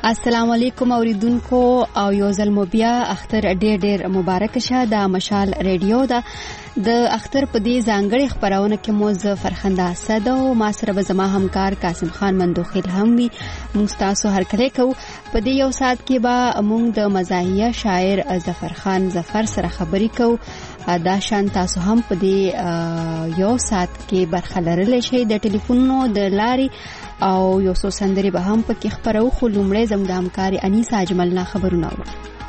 السلام علیکم اوریدونکو او یو ځل مو بیا اختر ډېر مبارک شه. د مشال ریډیو د اختر په دې ځانګړي خبرونه کې مو ز فرخنده اسد او ما سره به زما همکار قاسم خان مندوخیل هم وي. موږ تاسو هر کله کو په دې یو ساعت کې به موږ د مزاحیه شاعر ظفر خان ظفر سره خبرې کوو. دا شان تاسو هم په دې یو ساعت کې برخه لرلی شئ د ټلیفونونو د لارې او یو څو سندرې به هم پکې خبرو. خو لومړی زموږ د همکاري انیسه اجمل نه خبرونه اورو.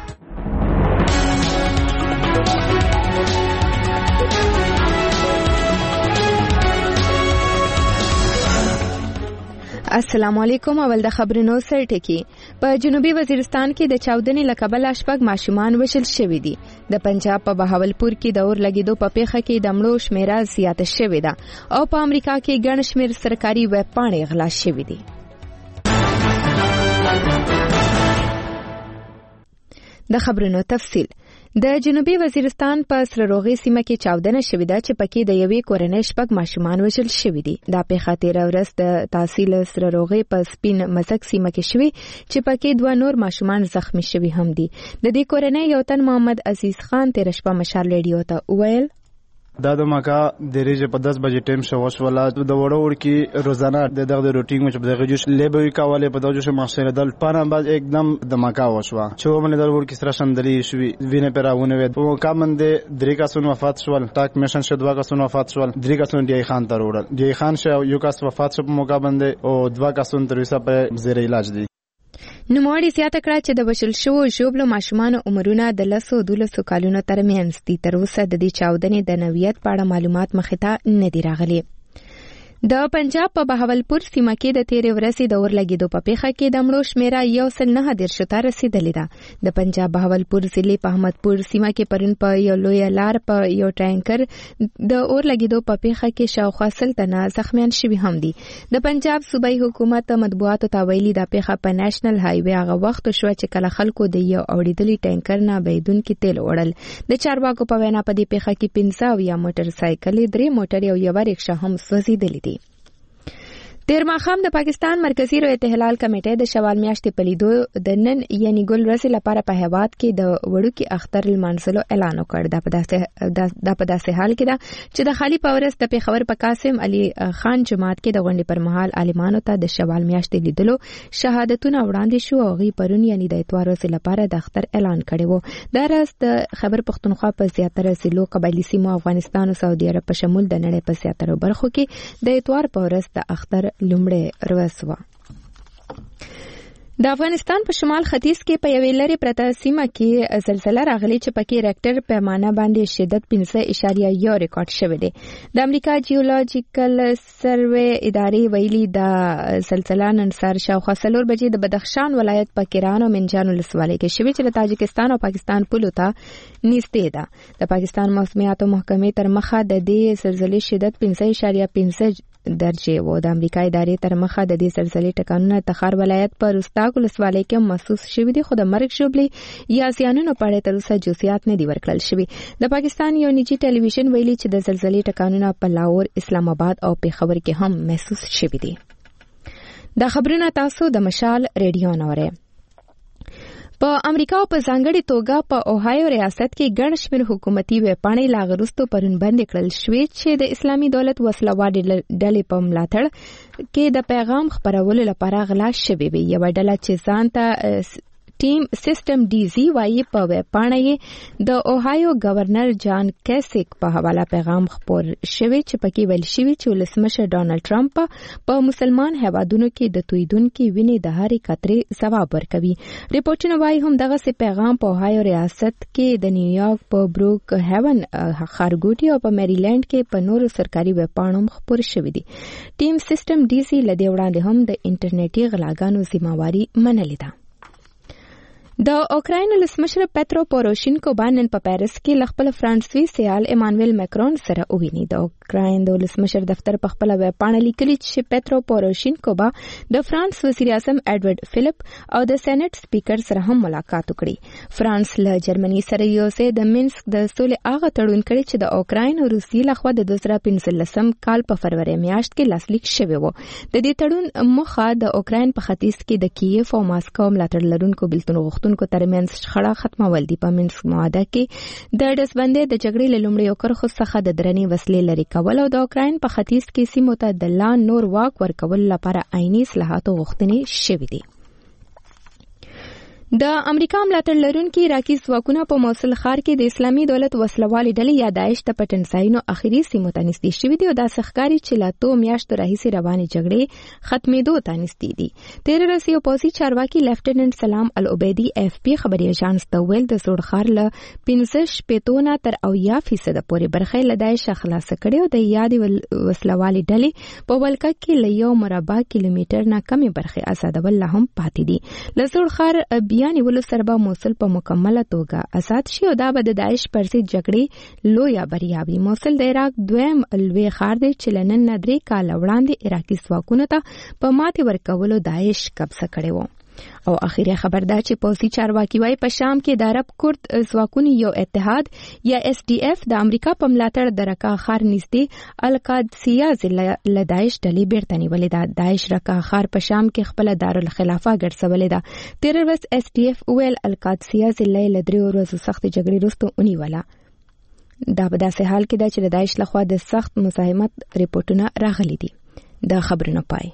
السلام علیکم. اول د خبرونو سر ټکی. په جنوبي وزیرستان کې د چاودنې له کبله 8 ماشومان وژل شوي دي. د پنجاب په بهاولپور کې د اور لګیدو په پیښه کې د مړو شمیره زیاته شوې ده او په امریکا کې ګڼ شمېر سرکاري ویب پاڼې غلا شوې دي. د خبرونو تفصیل. د جنوبي وزیرستان په سرروغې سیمه کې چاودنه شوې ده چې پکې د یوې کورنۍ 8 ماشومان وژل شوي دي. دا پیښه 13 ورځ د تحصیل سرروغې په سپین مزک سیمه کې شوې چې پکې 2 نور ماشومان زخمی شوي هم دي. د دې کورنۍ یو تن محمد عزیز خان 13 شپه مشال ریډیو ته وویل دا د مکا د ریجه په 10 بجې ټیم شو وشولا د وړور کې روزانه د روټینګ مچ په دغه جوش لیبوي کاواله په دغه جوش مخسره دل پانه بعد एकदम د مکا وشوا چې ومن د ور کې سره شندري شوی وینه پراونه وې په کامن د درې کسون وفات شول. ټاک میشن شو 2 کسون وفات شول. 3 کسون دی خان ته وروړل. دی خان شو یو کس وفات شو په موقع باندې او 2 کسون تر اوسه په زیر علاج دي. نوموړي زیاته کړه چې د وژل شوو ژوبلو ماشومانو عمرونه د 12 کالونو ترمنځ دي. تر اوسه د دې چاودنې د نوعیت په اړه معلومات مخې ته نه دي راغلي. د پنجاب په بهاولپور سیمه کې د 13 ورځې د اور لګیدو په پیښه کې د مړو شمیره 109 ته رسیدلې ده. د پنجاب بهاولپور ضلع په احمدپور سیمه کې پرون په یو لوی لار په یو ټانکر د اور لګیدو په پیښه کې شاوخوا 100 تنه زخمیان شوي هم دي. د پنجاب صوبایي حکومت مطبوعاتو ته ویلي دا پیښه په نېشنل هایوي هغه وخت شو چې کله خلکو د یو اوریدلي ټانکر نه بيدونکو تیل وړل. د چارواکو په وینا په دې پیښه کې 15 یا موټر سایکل 3 موټر او یو رکشا هم سوځېدلې دي. تیر ماښام د پاکستان مرکزی رویت احلال کمیټې د شوال میاشتې په لیدو د نن یعنی ګل ورځې لپاره په هیواد کې د وړوکي اختر لمانځلو اعلان وکړ. دا په داسې حال کې ده چې د خالی پاورس د پیښور په قاسم علي خان جماعت کې د غونډې پر مهال عالمانو ته د شوال میاشتې لیدلو شهادتونه وړاندې شو او غي پرون یعنی د اتوار ورځې لپاره د اختر اعلان کړی وو. دا راز د خیبر پختونخوا په زیاتره ضلعو قبایلی سیمو افغانستان او سعودي عرب په شمول د نړۍ په زیاتره برخو کې د اتوار په ورځ د اختر لومړی ورځ وه. د افغانستان په شمال ختیځ کې په یوې لرې پرته سیمه کې زلزله راغلې چې پکې ریکټر پیمانه باندې شدت 5.1 ریکارډ شوی دی. د امریکا جیولوجیکل سروې ادارې ویلي د زلزله نن سهار شاوخوا 4 بجې د بدخشان ولایت په کران او منجان ولسوالۍ کې شوې چې د تاجکستان او پاکستان پولو ته نږدې ده. د پاکستان موسمیاتو محکمې تر مخه د دې زلزلې شدت 5.5 درجه و. د امریکا ادارې تر مخه د دې زلزلې ټکانونه تخار ولایت پر رستاق ولسوالۍ کې محسوس شوي دي خو د مرګ ژوبلې یا زیانونو په اړه تر اوسه جزئیات نه دي ورکړل شوي. د پاکستان یو نجی ټلویزیون ویلي چې د زلزلې ټکانونه په لاهور، اسلام آباد او پیښور کې هم محسوس شوي دي. دا خبرونه تاسو د مشال ریډیو نه اورئ. په امریکا او په ځانګړې توګه په اوهایو ریاست کې ګڼ شمېر حکومتي ویبپاڼې لا وروسته پرون بندې کړل شوې چې د اسلامي دولت وسلوال ډلې په ملاتړ کې د پیغام خپرولو لپاره غلا شوې وي. یوه ډله چې ځان ته ټیم سیستم ډي زی وايي په ویبپاڼه د اوهایو گورنر جان کیسک په حواله پیغام خپور شوی چې پکې ویل شوی چې ولسمشر ډانلډ ټرمپ په مسلمان هیوادونو کې د تویدونکو وینې د هرې قطرې ځواب ورکوي. ریپورتونه وايي هم دغه سي پیغام په اوهایو ریاست کې د نیویارک په بروک هیون خارګوټي او په میریلند کې په نورو سرکاري ویبپاڼو خپور شوی دي. ټیم سیستم ډي زی لدې وړاندې هم د انټرنیټي غلاګانو ذمہواری منلې ده. د اوکراین ولسمشر پترو پوروشینکو باندې په پاریس کې خپل فرانسوي سیال ایمانویل ماکرون سره وویني. د اوکراین د ولسمشر دفتر په خپل ویب پاڼه لیکلي چې پترو پوروشینکو به د فرانس وزیر اعظم ایډورډ فلیپ او د سېنات سپیکر سره هم ملاقات وکړي. فرانس له جرمني سره یو ځای د مینسک د سولې هغه تړون کړی چې د اوکراین او روسیې لخوا د 2015 کال په فروری میاشت کې لاسلیک شوی و. د دې تړون موخه د اوکراین په ختیځ کې د کیف او ماسکو ملاتړ لرونکو بېلتون غوښتونکو ترمنځ شخړه ختمول دي. په مینسک معاهده کې د ډزبندۍ د جګړې له لومړیو کرښو څخه د درنې وسلې لرې کول او د اوکراین په ختیځ کې سیمو ته د لا نور واک ورکول لپاره عیني اصلاحاتو غوښتنې شوې دي. د امریکا ملاتړ لرونکي عراقي ځواکونه په موصل ښار کې د اسلامي دولت وسلوالې ډلې یا داعش ته په ټنساینو اخري سیمو ته نږدې شوي دي او داسې ښکاري چې له 2 میاشتو راهیسې روانې جګړې ختمېدو ته نږدې دي. تېره ورځ یو پوځي چارواکي لیفټیننټ سلام العبیدي AFP خبري اژانس ته ویل د زوړ ښار له 15 تر 80% پورې برخه له داعش خلاصه کړې او د یادې وسلوالې ډلې په ولکه کې له 1 مربع کیلومتر نه کمې برخې آزادول لا هم پاتې دي. له زوړ ښار نیولو سره به موصل په مکمله توګه آزاد شي او دا به د داعش پر ضد جګړې لویه بریا وي. موصل د عراق دویم لوی ښار دی چې له نن نه 3 کاله وړاندې عراقي ځواکونو ته په ماتې ورکولو داعش قبضه کړی و. او اخیری خبر دا چې پوځي چارواکي وايي په شام کې د عرب کورد ځواکونو یو اتحاد یا SDF د امریکا په ملاتړ د رکا ښار نږدې القادسیه ضلع له داعش ډلې بیرته نیولې ده. داعش رکا ښار په شام کې خپل دارالخلافه ګرځولې ده. تېره ورځ SDF ویل القادسیه ضلع له 3 ورځو سخت جګړې وروسته ونیوله. دا په داسې حال کې ده چې د داعش لخوا د سخت مزاحمت ریپورتونه راغلي دي. د خبرونو پای.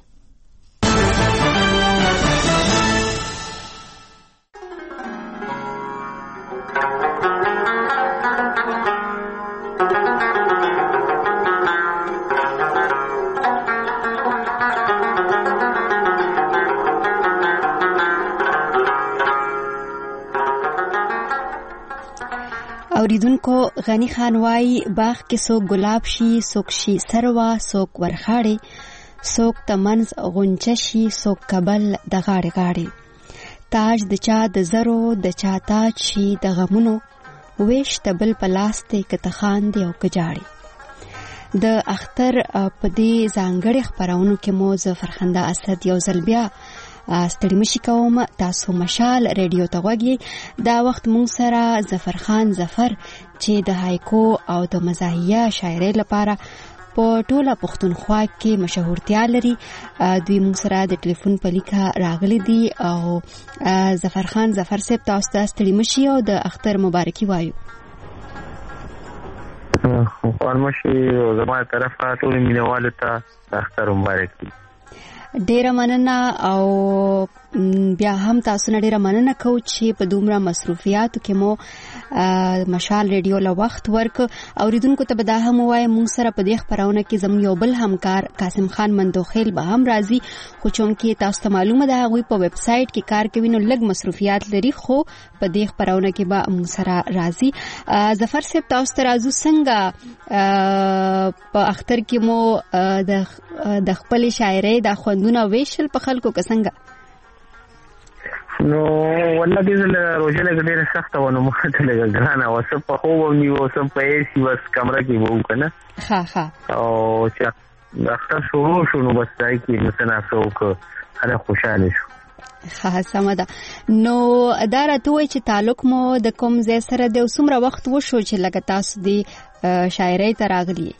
اوریدونکو غنی خان وايي باغ کې څوک ګلاب شي، څوک شي سروا، څوک ورخاړي، څوک تمنز غونچه شي، څوک کبل د غاړې غاړې. تاج د چا د زرو د چا تاج شي د غمونو، ویش تبل پلاسته که تخاندي او که جاړي. د اختر په دې ځانګړي خبرونو کې مو فرخنده اسد یو ځل بیا ستړي مشي کوم. تاسو مشال ریډیو ته غوږی. دا وخت مونږ سره ظفر خان ظفر چې د هایکو او د مزاحیه شاعرۍ لپاره په ټوله پښتونخوا کې مشهورتیا لري. دوی مونږ سره د ټلیفون په لیکه راغلي دي او ظفر خان ظفر صاحب تاسو ته ستړي مشي او د اختر مبارکي وایو. خورمشي او زموږ طرفه ټول مینوالو ته د اختر مبارکي. ډیره مننه او بیا هم تاسو نه ډیره مننه کوم چې په دومره مصروفیاتو کې مو مشال ریډیو له وخت ورک. اوریدونکو ته به دا هم وایي مونږ سره په دې خبرونه کې زموږ یو بل همکار قاسم خان مندوخیل به هم راځي، خو چونکې تاسو ته معلومه ده هغوی په ویب سایټ کې کار کوي نو لږ مصروفیات لري، خو په دې خبرونه کې به مونږ سره راځي. ظفر صاحب تاسو ته راځو څنګه په اختر کې مو د خپل شاعرۍ د خوندونه ویشل په خلکو که څنګه؟ نو والله دې زله روزه له ډېر سخت ونه مخه ته لګا غانا وسه په خو ونیو سم په ایسی بس کمره کې وو کنه. ها او چې اختر شروع نو بس ځای کې مثلا څوک هغه خوشاله شو. ها سمه ده. نو دا راته وایي چې تعلق مو د کوم ځای سره د څومره وخت وشو چې لکه تاسو د شاعرۍ ته راغلي؟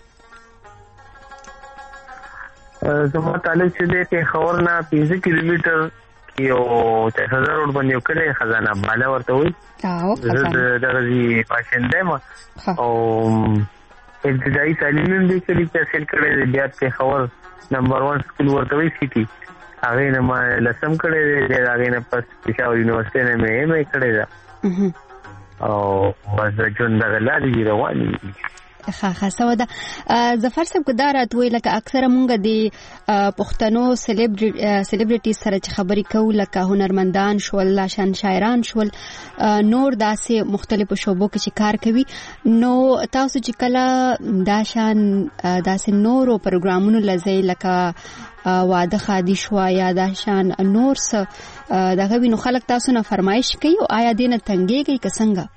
زما تعلق چې د پیښور نه 15 کیلومتر یو ته هزار باندې یو کلی خزانه بالا ورته وي. زه د غزي باشنده ما او ابتدائي تعلیم هم دې کلی کې حاصل کړی. بیا پیښور نمبر 1 سکول ورته وي سيټي هغه نه ما لسم کړی دی. هغه نه پس پېښور یونیورسيټي نه مې کړی دا او بس جون د غلادي رواني. ښه سو ده. ظفر صاحب کو دا راتوي لکه اکثره مونږ د پښتنو سلیبریټي سره چې خبرې کوو لکه هنرمندان شول، لاشان شاعران شول، نور داسې مختلفو شوبو کې چې کار کوي. نو تاسو چې کله دا شان داسې نورو پروګرامونو لځي لکه واده خادي شو یا د شان نور څه دغه وینو خلک تاسو نه فرمایش کوي او آیا دینه تنګيږي که څنګه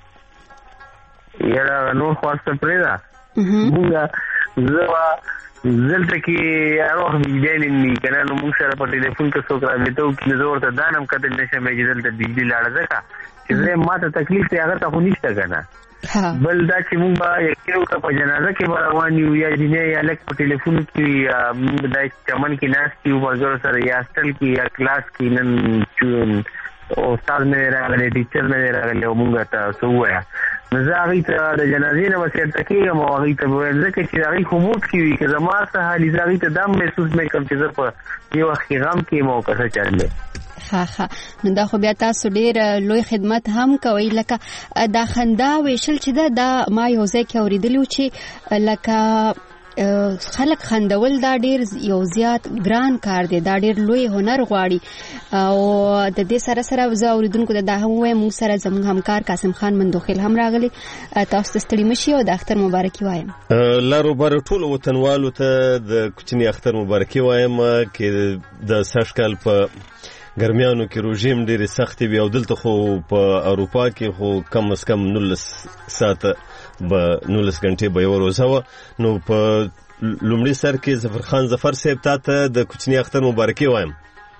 یا نور خاصه پرېدا موږ زوا زلته کې اروح بجلی نه کنه نو موږ سره په ټلیفون کې څوک راځي ته زور ته دانم کته نشه مې جدل ته بجلی لاړه ځکه چې زه ماته تکلیف ته هغه ته خو نشته کنه بل دا چې موږ با یو کا په جنازه کې روان یو یا دینه یا لک په ټلیفون کې د چمن کې ناس کې ورګور سره یا هاستل کې یا کلاس کې نن او استاد مې راغلی ټیچر مې راغلی او موږ ته سویا زه هغه ته د جنازې نه وسیت کېږم او هغه ته ویل ځکه چې هغه خموت کوي که زما څه حالي زه هغه ته دم محسوس نه کوم چې زه په یو وخت کې غم کې مو کسه چللی ښه نو دا خو بیا تاسو ډېر لوی خدمت هم کوئ لکه دا خندا ویشل چې دا ما یو ځای کې اورېدلي چې لکه خلک خندول دا ډیر یو زیات ګران کار دی دا ډیر لوی هنر غواړي او د دې سره سره زه اوریدونکو د هم وای مو سره زموږ همکار قاسم خان مندوخیل هم راغلی تاسو ستړي مشي او د اختر مبارکي وایم لارو بار ټول وطنوالو ته د کوچنی اختر مبارکي وایم کې د سشکل په ګرمیانو کې روژیم ډېرې سختې وي او دلته خو په اروپا کې خو کم از کم 19 ساعته به 19 غنټې به یو روزه وه نو په لومړي سر کې ظفرخان ظفر صاحب تا ته د کوچني اختر مبارکي وایم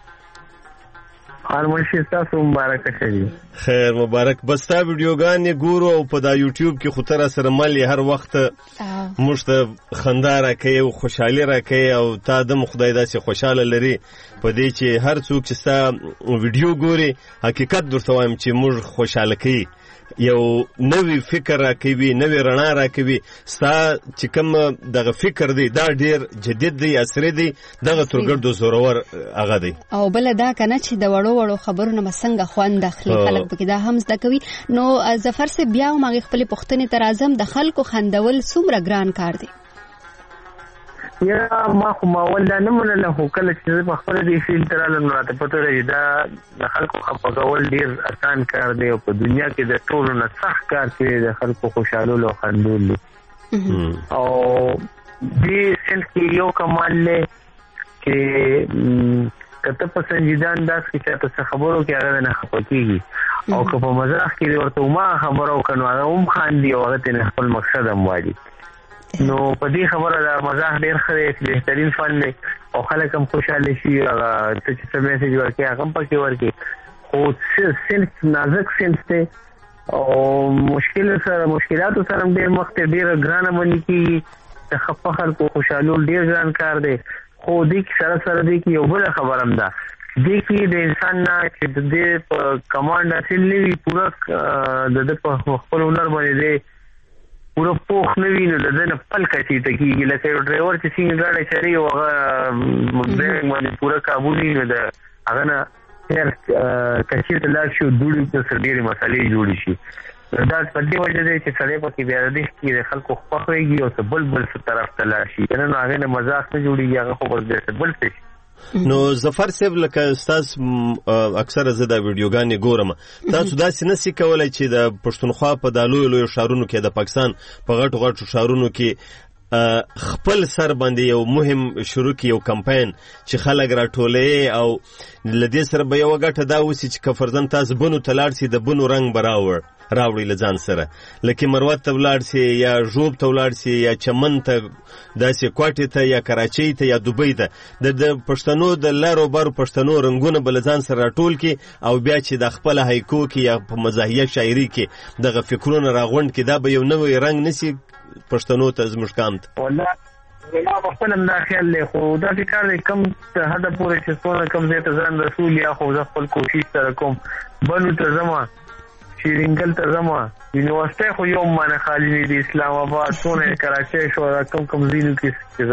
خاموشي تاسو مبارک شه خیر مبارک بس تا ویډیوګانې ګورو او په دا یوټیوب کې خو تر سره ملي هر وخت موږ ته خندا راکوي او خوشحالي راکوي او تا د خدای داسې خوشاله لري په دې چې هر څوک چې ستا ویډیو ګوري حقیقت درته وایم چې موږ خوشاله کوي یو نوی فکر راکوي نوی رڼا راکوي ستا چې کوم دغه فکر دی دا ډیر جدید دی عصري دی دغه ترګردو زورور هغه دی او بل دا کنه چې د وړو وړو خبرونه مسنګ خوند اخلي خلک به دا هم زده کوي نو ظفر سے بیا ما خپل پښتنې تر اعظم د خلکو خندول څومره ګران کار دی یا ما خو ما ولدا نه منله خو کله چې په خپل دې فیل تر لاله راته پته لري دا د خلکو خپګول ډیر آسان کار دی او په دنیا کې د ټولو نه سخت کار دی د خلکو خوشاله او خندول او دې سنت کې یو کمال له کې کته په سنجیدان داس کې چې تاسو خبرو کې هغه نه خپکیږي او که په مزاح کې ورته ما خبرو کنو هغه خاندي او هغه ته خپل مقصد هم وایي نو په دې خبره دا مزاح ډیر ښه بهترین فن دی او خلک هم خوشاله شي هغه چې څه میسج ورکړي هغه هم پکې ورکړي خو سنس نازک سنس دی او مشکلاتو سره ډیر وخت ډیر ګرانه باندې کېږي د خپه خلکو خوشحالول ډیر ګران کار دی خو دې سره سره دی کې یو بل خبره هم ده دې کې د انسان نه چې د دې په کمانډ حاصل نه وي پوره د په خپل هنر باندې دی پورا پوخ نه ویني د دې نه پل کچې ته کېږي لکه یو ډرایور چې څنګه ګاډی چلوي او هغه برېک باندې پوره قابو نه وي د هغه نه هر کچې ته لاړ شي دوړې ته سره ډېرې مسلې جوړې شي دا په دې وجه دی چې سړی پکې بیا د دې کې د خلکو خوښېږي او بل طرف ته لاړ شي کنه نو هغه نه مذاق نه جوړېږي هغه خو بل څه شي نو ظفر صاحب لکه استاد اکثر زه دا ویډیوګانې ګورم تاسو داسې نسی کولای چې د پښتونخوا په د لویو شهرونو کې د پاکستان په غټو شهرونو کې خپل سر باندې یو مهم شروع کی یو کمپاین چې خلک راټولې او لدې سره به یو غټه دا وسی چې کفرزن تاسو بنو تلاړ سي د بنو رنگ راوړي لځان سره لکه مروت ته ولاړ سي یا جوب ته ولاړ سي یا چمن ته داسې کوټه ته یا کراچۍ ته یا دوبۍ ته د پښتنو د لارو بار پښتنو رنگونه بلځان سره راټول کی او بیا چې د خپل هایکو کې یا په مزاحیه شاعري کې دغه فکرونه راغونډ کی دا به یو نوې رنگ نسی پښتنو ته زموږ کامت والله ما په خپل نه خیال له خو دا فکر دی کم ته هدا پورې چې څونه کم زه ته ځان رسول یا خو زه خپل کوشش سره کوم بنو ته زما شیرینګل ته زما یونیورسيټي خو یو معنی خالی دی اسلام آباد څونه کراچۍ شو کم زینو کې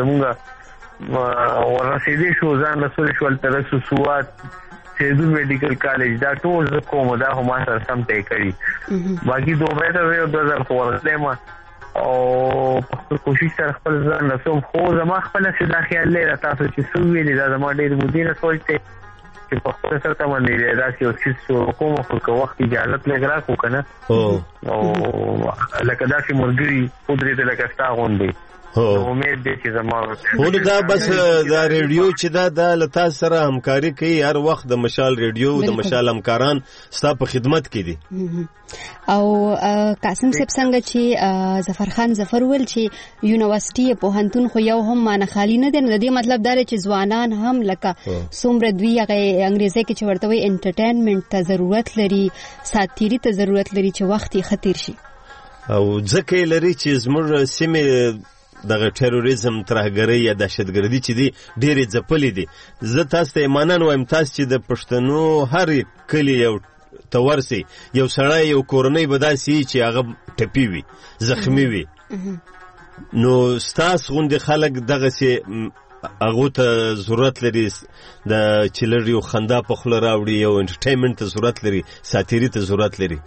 زمونږه ورسېدې شو ځان رسول شو تر سوات سیدو میډیکل کالج دا ټول زه کوم دا هم ما سره سم ته کړی باقي دوه ته 2004 ما او په کوشش سره خپل ځان رسوم خو زما خپل سدا خیال لري تاسو چې څو ویلې دا زما ډېر مدینه سوچته چې په خپل سره ته باندې دا چې اوس کوم خو وخت اجازه لګرا کو کنه او لکه دا چې مرګري قدرت لکه ستا غونډي امید دی چې زما خو دا بس دا ریډیو چې دا له تاسو سره همکاري کوي هر وخت د مشال ریډیو د مشال همکاران ستا په خدمت کې دي. او قاسم صاحب څنګه چې ظفر خان ظفر ول چې یونیورسيټي پوهنتون خو یو هم معنی خالی نه دی، نو د دې مطلب دا چې ځوانان هم لکه څومره دوی هغه انګریزي کې چې ورته وي انټرټینمنټ ته ضرورت لري، ساتيري ته ضرورت لري چې وخت یې خطر شي. او ځکه لري چې زموږ سیمه دغه ټیروریزم ترهګرۍ یا دهشتګردي چې دي ډېرې ځپلې دي. زه تاسو ته ایمانان وایم تاسو چې د پښتنو هر کلی یو ته ورسئ یو سړی یو کورنۍ به داسې وي چې هغه ټپي وي زخمي وي، نو ستاسو غوندې خلک دغسې هغو ته ضرورت لري د چې لږ یو خندا په خوله راوړي، یو انټرټینمنټ ته ضرورت لري، ساتیري ته ضرورت لري.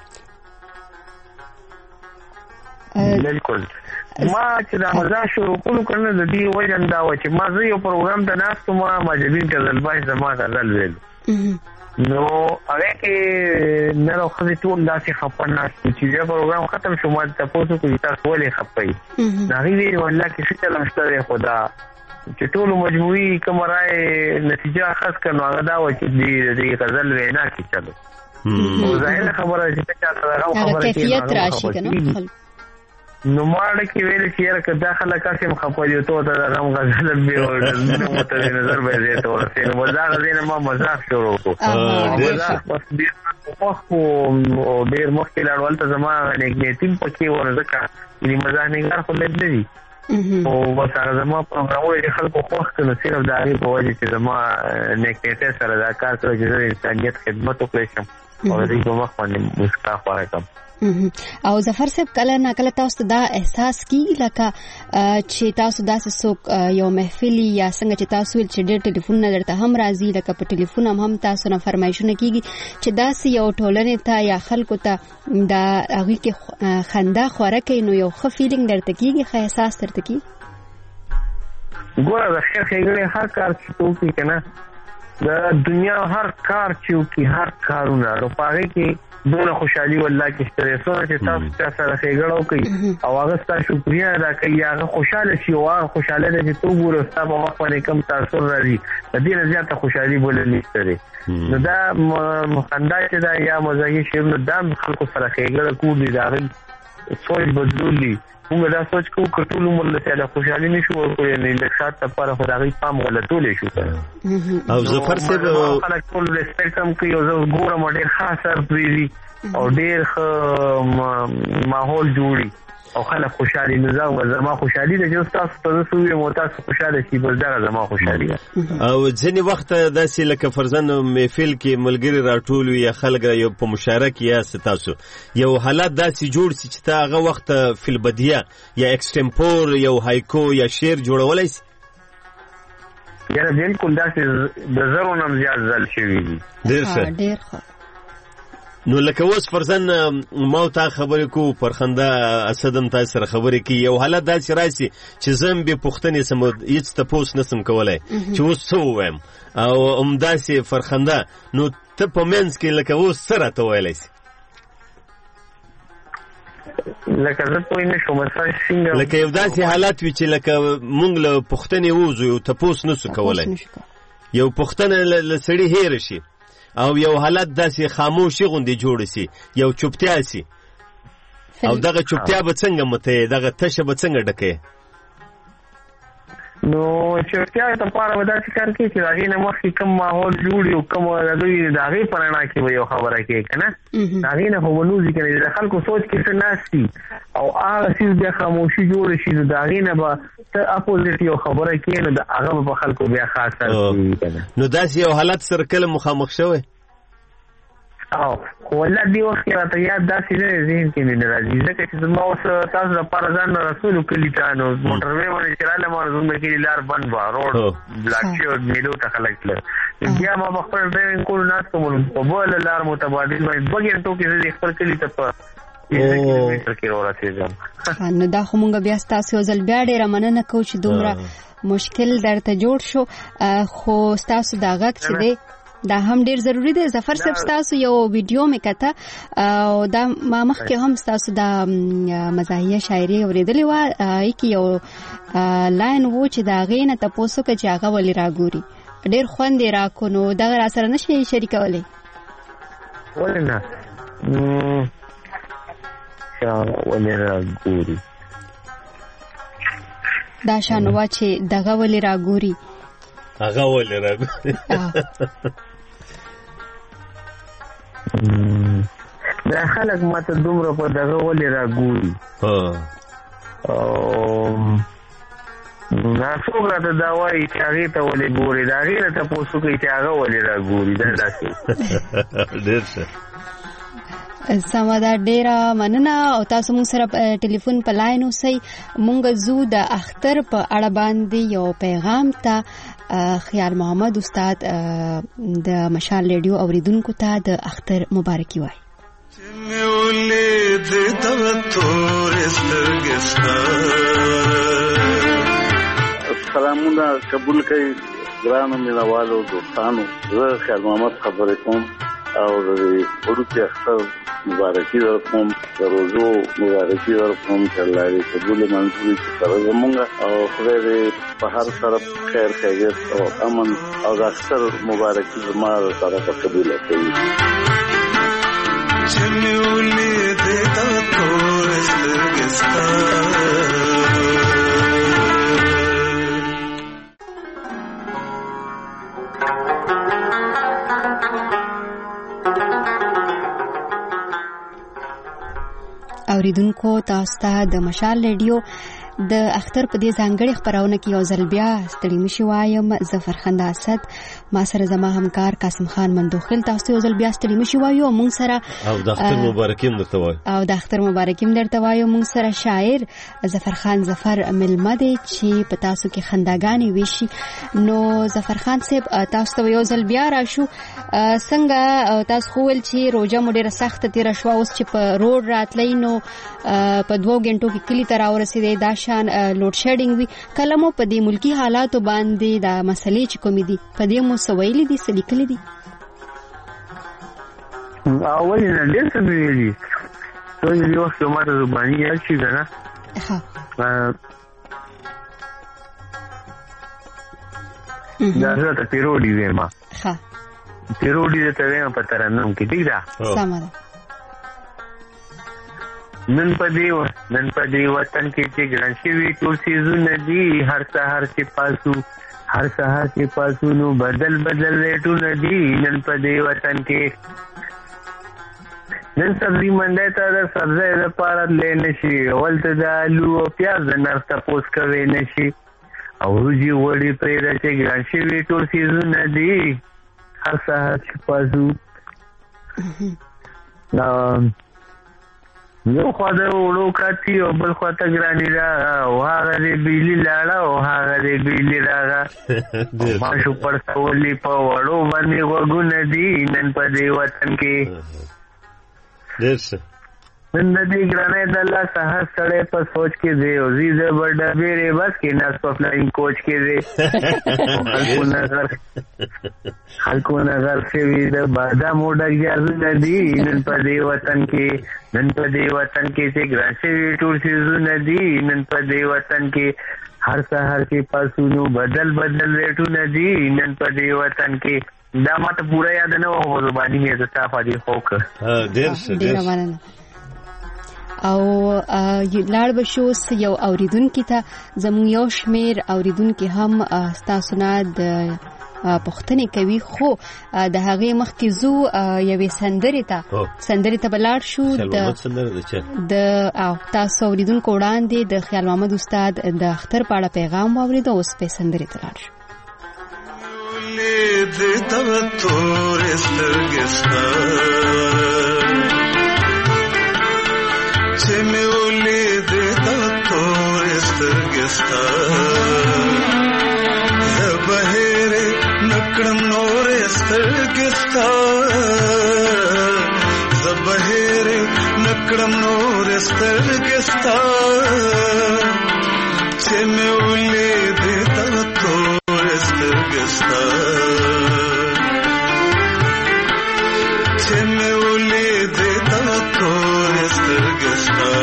بالکل ما چې دا مزاح شروع کولو کنه د دې وجه دا و چې ما زه یو پروګرام ته ناستم ماجبین غزلباش زما غزل ویل، نو هغه کې نه نو خو ټول داسې خپه ناست چې دا پروګرام ختم شو ما ته پوښتنه کوي تاسو ولې خپه دا وی والله کې څه چلم شته خدا چې ټول مجموعي کومرای نتیجه خاص کنه هغه دا و چې دې غزل وینا کې چلو نو ظاهر خبره چې تاسو خبره کیفیت راشي کنه. نو ماړه کې ویل چې یاره که دا خلک هسې خفه دي ته د هم غزل به مت نظر به دې ته ورسې نو مزاح دې ما مزاح شروع کړو مزاح بس ډېر او ډېر مخکې لاړ ولته زما نیګټیو پکې ورځکه دې مزاح نګار خو لږ دی او بس هغه زما پروګرامونه چې خلکو خوښ کړو صرف د هغې په وجه چې زما نیګټیو سره دا کار سره چې زه انسانیت خدمت وکړی شم او دې په مخ باندې مسکا خواره کړم. او ظفر صاحب کله نه کله تاسو دا احساس کیږي لکه چې تاسو داسې څوک یو محفل یا څنګه چې تاسو ول چې ډېر ټلیفون نه درته هم راځي لکه په ټلیفون هم تاسو نه فرمایشونه کیږي چې داسې یو ټولنې ته یا خلکو ته دا هغه کې خندا خوره کوي نو یو ښه فیلینګ درته کیږي، ښه احساس درته کیږي؟ ګوره د خیر ښېګڼې هر کار چې وکړي که نه د دنیا هر کار چې وکړي هر کارونه نو په هغې کې دونه خوشحالي والله کې شته څونه چې تاسو چا سره ښېګڼه وکړي او هغه ستا شکریه ادا کوي هغه خوشحاله شي او هغه خوشحاله دی چې ته وګورې ستا په مخ باندې کوم تاثر راځي د دې نه زیاته خوشحالي بله نشته دی. نو دا خندا چې دا یا مزاحي شعرونه دا خلکو سره ښېګڼه کول دي د هغوی سوچ بدلول دي. موږ دا سوچ کوو که ټول عمر له سیاده خوشحالي نه شو ورکړی نو لږ شات لپاره خو د هغوی پام غلطولی شو او ظفر صاحب خلک ټول ریسپیکټ هم کوي او زه ګورم ډېر ښه اثر پرېږدي او ډېر ښه ماحول جوړي او خلک خوشحالي نو زما خوشحالي ده چې تاسو ته زه څه ووایم او تاسو خوشحاله شي بس دغه زما خوشحالي ده. او ځینې وخت داسې لکه فرضاً محفل کې ملګري راټول وي یا خلک یو په مشاعره کې یاست تاسو یو حالت داسې جوړ شي چې ته هغه وخت فیلبدیه یا ایکسټمپور یو هایکو یا شعر جوړولی شي؟ یاره بالکل داسې د زرو نه هم زیات ځل شوي دي. ډېر ښه. نو لکه اوس فرضاً ما تا خبرې کوو پر خندا اسدم تاسو سره خبرې کوي یو حالت داسې راشي چې زه هم بې پوښتنې سم هېڅ تپوس نسم کولی چې اوس څه ووایم او همداسې فرخنده نو ته په منځ کې لکه اوس څه راته ویلی شي؟ لکه زه پوه نه شوم څنګه لکه یو داسې حالت وي چې لکه موږ له پوښتنې ووځو یو تپوس نسو کولی یو پوښتنه له سړي هېره شي او یو حالت داسې خاموشي غوندې جوړ شي یو چوپتیا شي او دغه چوپتیا به څنګه مته دغه تشه به څنګه ډکه نو چوپتیا ته پاره ودا چې کار کوي چې هغه نه مخکې کوم ماحول جوړ یو کوم د هغه پرانا کې یو خبره کوي کنه هغه نه هو نوځي کنه د خلکو سوچ کې څه ناشتي او هغه سیس د خاموشي جوړ شي د هغه نه به ته اپوزیټ یو خبره کوي نو د هغه په خلکو بیا خاصه کنه نو داسې یو حالت سره کله مخامخ شوی او والله دی وخت راته یاد داسې نه ذهن کې نه راځي ځکه چې زما اوس تاسو لپاره ځان رسول کلی ته نو موټر وې باندې چلاله ما زما کې لار بند و روډ بلاک شو میلو ته خلک تل بیا ما خپل ډرایوینګ کول ناس کوم په بل لار متبادل باندې بګین ټو کې خپل کلی ته په نو دا خو مونږ بیا تاسو ځل بیا ډېره مننه کوو چې دومره مشکل درته جوړ شو خو تاسو دا غږ چې دی دا هم ډیر ضروری دی. ظفر صاحب تاسو یو ویډیو مې کته او دا ما مخکې هم تاسو دا مزاحیه شاعري اوریدلې و کې یو لاین وو چې دا غینه تاسو کې چې هغه ولې راګوري ډیر خوند یې راکو نو دا را سره نشي شریکولې ولنه ولې راګوري دا شانوا چې دغه ولې راګوري هغه ولې راګوري دا خلک ماته دومره په دغه ولې راګوري دا څوک راته دا وایي چې هغې ته ولې ګوري د هغې نه تپوس وکړئ چې هغه ولې راګوري دا داسې ډېر ښه سمه ده ډېره مننه او تاسو مونږ سره ټلیفون په لاین اوسئ مونږ ځو د اختر په اړه باندې یو پیغام ته خیال محمد استاد د مشال ریډیو اوریدونکو ته د اختر مبارکي وایي سلامونه قبول کړئ ګرانو مینوالو دوستانو زه خیال محمد خبرې کوم او د وړوکي اختر مبارکي درکوم د روزو مبارکي درکوم چې الله دې قبول منظور کړي سره زمونږ او خدای دې په هر طرف خیر خیریت او امن او د اختر مبارکي زما سره قبول کړي چې مې ولید تا تور سترګستا اوریدونکو تاسو ته د مشال ریډیو د اختر په دې ځانګړي خبرونه کې یو ځل بیا ستړي مشي وایم ظفر خندا اسد ما سره زما همکار قاسم خان مندوخیل تاسو یو ځل بیا ستړي مشي وایو مونږ سره او د اختر مبارکیم درته وایو مونږ سره شاعر ظفر خان ظفر ملمه دی چې په تاسو کې خنداګانې ویشي نو ظفر خان صاحب تاسو ته یو ځل بیا راشو څنګه تاسو خو ول چې روزه مو ډیره سخت تیر شو اوس چې په روډ راتلې نو په 2 غنټو کې کلی تر اورسېدې دا شان لوډ شیډینګ وی کله مو په دې ملکی حالاتو باندې دا مسلې چې کومې دي په دې مو سویلې دي سلیکلې دي اول نه ډېر څه ویلي ټول یو څه ماته زبانی یې شي کنه ها دا زه ته پیروډي وایم ها پیروډي ته وایم په ترنم کې دی دا سم ده نن په دې وطن کې چې ګران شوي ټول سیزونه دي هر سهار چې پاسو نو بدل ریټونه دي نن په دې وطن کې نن سبزي منډه ته د سبزۍ لپاره لې نشي ولته د آلو او پیاز نرخ تپوس کوي نشي او روجي وړي پرې چې ګران شوي ټول سیزونه دي هر سهار چې پاسو یو خوا د وړو کاتی او بل خوا ته ګرانی را او هغه دې بیلی لاړه او هغه دې بیلی راغه ماشو پر سولې په وړو باندې وګونه دي نن په دې وطن کې نن دې ګرانه د الله سهار سره په سوچ کې دی او زی د بڑا بیره بس کې ناس په فلاین کوچ کې دی خلکو نظر شوی د بادام وډک جازونه دي نن په دې وطن کې چې ګران شوي ټول سیزونه دي نن په دې وطن کې هر سهار چې پاسونو بدل ریټونه دي نن په دې وطن کې دا ماته پورا یاد نه و زبانی مې د صافه دي خوک ډیر مننه او لاړ بشوس یو اوریدونکو ته زموږ یو شمیر اوریدونکو هم تاسو نه د پښتنې کوي خو د هغه مخکې زو یوې سندرې ته بلاړ شو د او تاسو اوریدونکو وړاندې د خیال محمد استاد د اختر په اړه پیغام واورید او اوس په سندرې ته لاړ شو چې مې ولید تا تور سترګستا زبهر نکړم نور سترګستا زبهر نکړم نور سترګستا چې مې ولید تا تور سترګستا مې ولیدې دا تورې سترګې ستا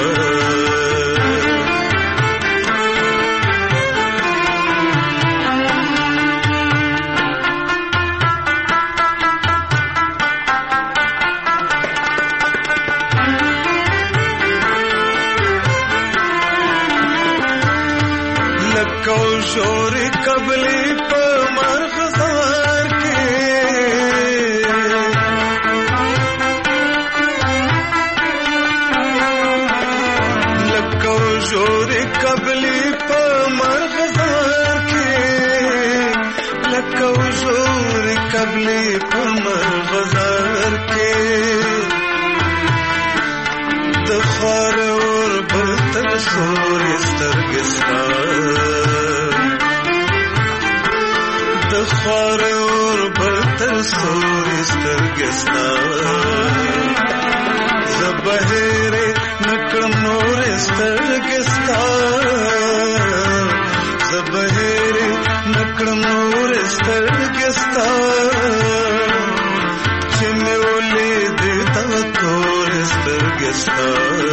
شوري قبلي په مرغزار کې لکه شوري قبلي په مرغزار کې لکه شوري قبلي په مرغزار کې د خار اور برتر سوري سترګې ستا خار اور برتر سوري سترګې ستا زه بهیرې نکړم نورې سترګې ستا زه بهیرې نکړم نورې سترګې ستا چې مې ولیدې دا تورې سترګې ستا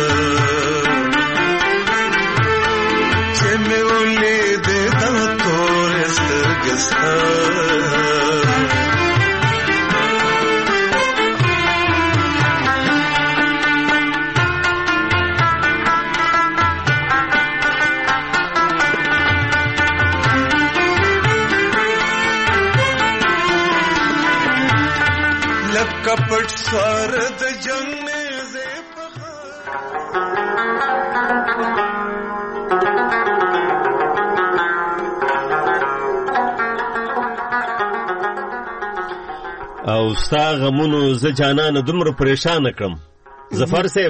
چې مې ولیدې دا تورې سترګې ستا کپټ سوار د جنگ میں زه او ستا غمونو زه جانانه دومره پریشان کړم ظفر صاحب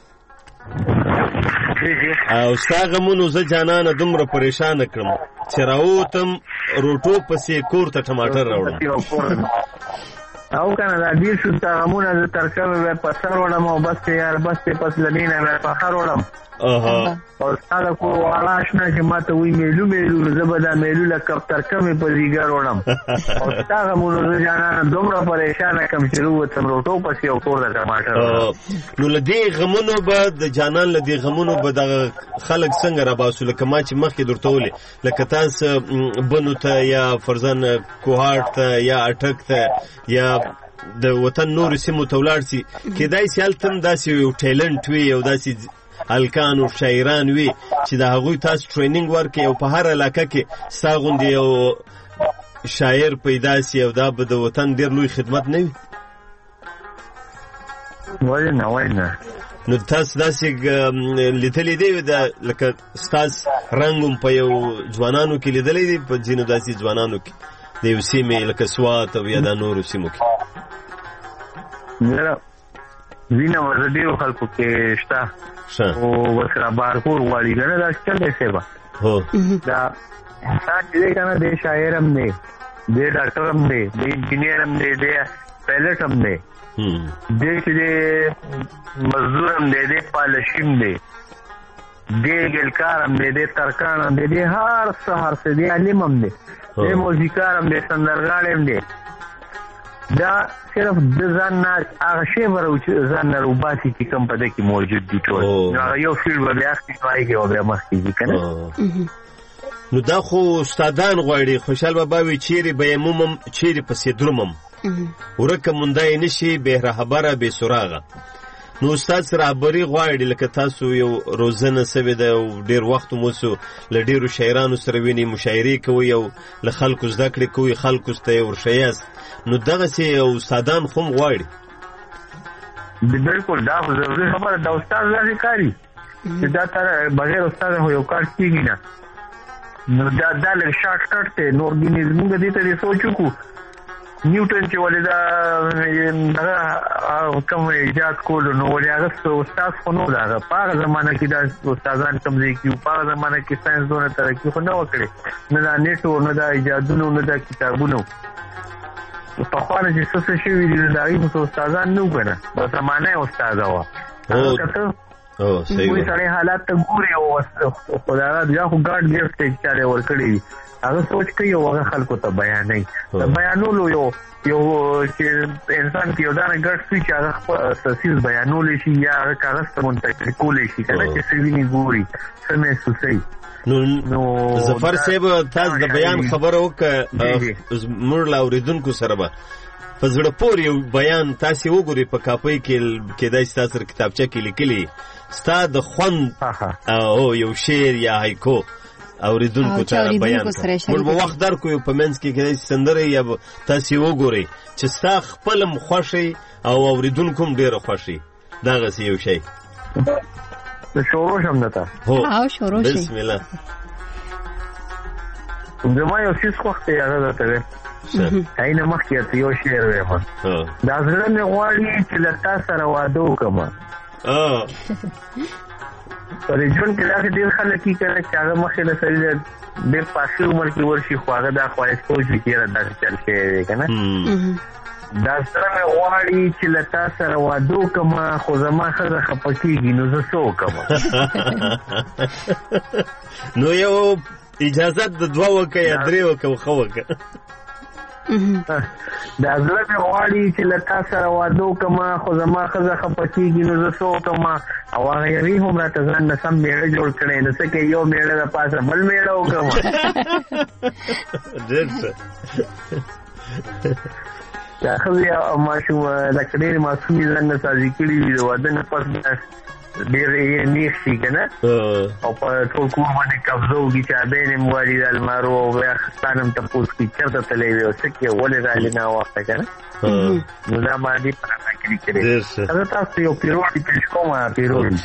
او ستا غمونو زه جانانه دومره پریشان کړم چې راوتم روټو پسې کور ته ټماټر راوړم او کنه دا ډیر شو تاغمونه د ترکمه به پسر وړم او بس یار بس پس لدینه به فخر وړم او ستاسو کو آشنا چې ماته وی میلو زبدا میلو لکه ترکمه په دیګر وړم او تاغمونه ځانانه دومره پریشان کم چې وروتم روټو پسې او کور د ټماټر نو لدی غمونو به د جانان لدی غمونو به د خلک څنګه را باسو لکه ما چې مخکې درته ولې لکه تاسو بنو ته یا فرزان کوهاټ ته یا اټک ته یا د وطن نور سیمو ته ولاړ سي کېدای سي هلته داسې یو ټیلنټ وي او داسې الکان او شاعران وي چې د هغوی تاسو ټریننګ ورکړي او په هر علاقه کې ستا غوندې یو شاعر پیدا سي او دا به د وطن ډېر لوی خدمت نه وي وای نه نو تاسو داسې لیدلې دی لکه ستاسو رنګ هم په یو ځوانانو کې لیدلی دی په ځینو داسې ځوانانو کې د یو سیمې لکه سوات او یا د نورو سیمو کې وینه ورته ډېرو خلکو کې شته او ورسره بارکور غواړي کنه دا څه دی سیبا هو دا چې دی کنه د شاعر هم دی د ډاکټر هم دی د انجینیر هم دی د پایلټ هم دی د چې د مزدور هم دی د پالشیم دی د ګلکار هم دی د ترکان هم دی د هر څه دی علم هم دی د موسیقار هم دی سندرغاړی هم دی دا صرف د ځان نه هغه شی ورو چې ځان نه روباسي چې کوم په دې کې موجود دي ټول یو فیلډ به بیا ښکاري او بیا مخکې کنه نو دا خو استادان غواړي خوشحال بابا وی چیرې به مومم چیرې پسې درومم ورکه مونډای نشي به رهبره به سراغه نو استاد سره خبري غواړي لکه تاسو یو روزنه سوي ده او ډیر وخت مو سو لډیرو شاعرانو سره ویني مشاعري کوي او ل خلکو زده کړې کوي خلکو ته ورشياس نو دغه سي استادان هم غواړي بالکل دا ضروري خبره دا استاد لري کاری چې دا تر بغیر استاد یو کار کیږي نه نو دا له شارټ کټ ته نور دې موږ دې ته سوچو کو نیوټن چې ولدا کوم ایجاد کول نو ولې استاد خو نو دا په زمانہ کې دا استادان کوم دي چې په زمانہ کې ساينس دونه ترقی خو نه وکړي نه دا نیټ او نه دا ایجادونه نه دا کتابونه په خاله چې څه شي ویل دا ای په استادان نو کنه په زمانہ استاد وا او صحیح وي سړی حالات ته ګوري او خدای دا خو ګاډ ګرفت چې ورکړي هغه سوچ کوي او هغه خلکو ته بیانوي بیانولو یو چې انسان کې یو دانه ګډ سوي چې هغه خپل تفصیل بیانول شي یا هغه کاغذ ته منتقل کول شي کنه چې سوي ګوري څه محسوسي. نو ظفر صاحب تاسو د بیان خبره وکړه موږ لا اوریدونکو سره به په زړه پورې یو بیان تاسو وګورئ په کاپۍ کې کېدای شي تاسو کتابچه کې لیکلي ستا د خوند او یو شعر یا هایکو اوریدونکو ته بیان موږ به وخت درکو په منځ کې کېدای شي سندره یا تاسو وګورئ چې ستا خپلم خوښي او اوریدونکو هم ډېره خوښي دغسې یو شی. شروع شم دته او شروع شي. بسم الله. زما یو څه وخت یې هغه ته اینه مخکې ته یو شعر وایم دا زړه مې غواړي چې له تا سره واده وکړم. پر ژوند کې داسې ډېر خلک چې کله چې هغه مخکې له سړي ډېر پاخه عمر کې ورشي خو هغه دا خواهش کوي چې کېره داسې چل شوی دی که نه. دا زړه مې غواړي چې له تا سره واده وکړم خو زما ښځه خفه کېږي نو زه څه وکړم. نو یو اجازت د دوه وکړه یا درې وکړه ښه وکړه. دا زړه مې غواړي چې له تا سره واده وکړم خو زما ښځه خفه کېږي نو زه څه وکړم. او هغه یوې هم راته ځان نه سم میړه جوړ کړی نو څه کوي یو میړه د پاسه بل میړه وکړم. دا ښځې ماشوم لکه ډېرې معصومې ځان نه سازي کړي وي د واده نه پس ډېر یې نیغ شي که نه او په ټول کور باندې قبضه وکړي چابین یې موالي د المارو او بیا ستان هم تپوس کړي چېرته تللی وي او څه کې ولې رالې ناوخته که نه. نو دا باندې په ناکري کړې زه تاسو یو پیروډي پېښ کوم. پیروډي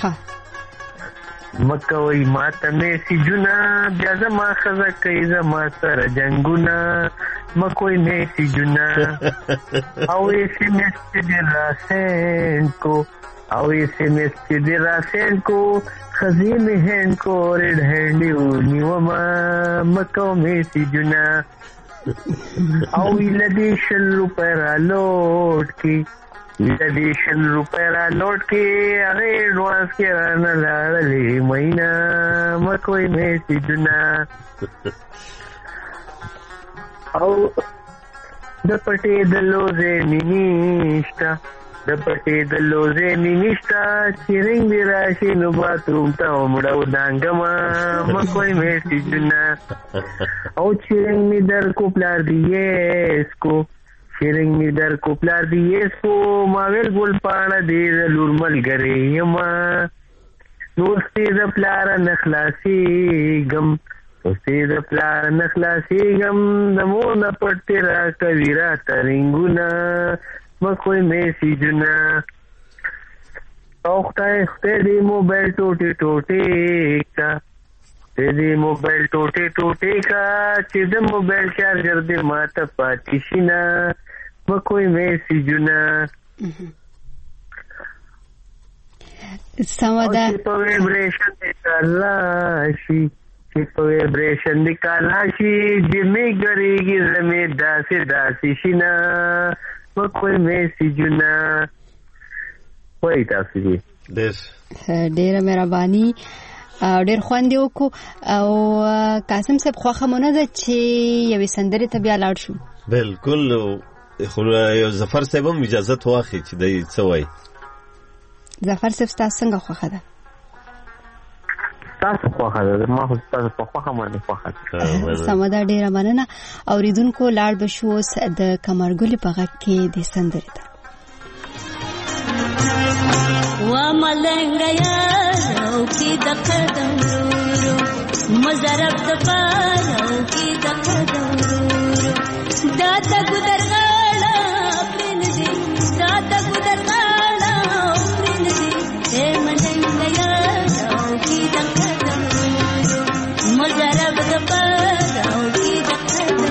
مکوئ ماته مې سجونه بیا زما ښځه کوي زما سره جنګونه مکوئ مې سجونه او ایس ایم ایس چې دې راسینډ کو او ایس ایم ایس چې دې راسینډ کو ښځې مې هینډ کو ریډ هینډ ونیومه مکو مې سجونه او له دې 100 روپۍ رالوټ کې لدې 100 روپۍ رالوټ کې هغه ایډوانس کې رانه لاړلې مینه مکوئ مې سجونه او د پټې د لوزې نینیشته د پټې د لوزې نینیشته چې رنګ دې راشي نو باتروم ته ومړه ودانګمه مکوئ مې سجونه او چې رنګ مې در کو پلار دې یېس کو شیرنګ می در کو پلار دی یسو ما ویل ګل پاڼه دی لور ملګری یما نو ستې د پلار نخلاصي غم ستې د پلار نخلاصي غم د مور نه پټ را کوي را ترنګونه مکوئ مې سجونه او خدای دې موبایل ټوټې ټوټې کا دې موبایل ټوټې ټوټې کا چې د موبایل چارجر دې ماته پاتې شي نه مکوئ مې سجونه. سمدا چې په ویبریشن دې کالاشي چې په ویبریشن دې کالاشي جمې ګریږي زمې داسې داسې شي نه مکوئ مې سجونه. وایي تاسو دې ډېره مهرباني او ډېر خوند یې وکړو او قاسم صاحب خوښه مو نه ده چې یوې سندرې ته بیا لاړ شو. بلکل خو یو ظفر صاحب هم اجازت واخلي چې دی څه وایي. ظفر صاحب ستاسو څنګه خوښه ده؟ تاسو خوښه ده ما خو تاسو په خوښه باندې خوښه ده. سمه ده ډېره مننه. اورېدونکو لاړ به شو اوس د کمرګلې په غږ کې د سندرې ته. وملنګ یارو کی د قدم ورو مزرب د پارو کی د قدم ورو دا د ګدر غاړه پرن دي دا د ګدر غاړه پرن دي اے ملنګ یارو کی د قدم ورو مزرب د پارو کی د قدم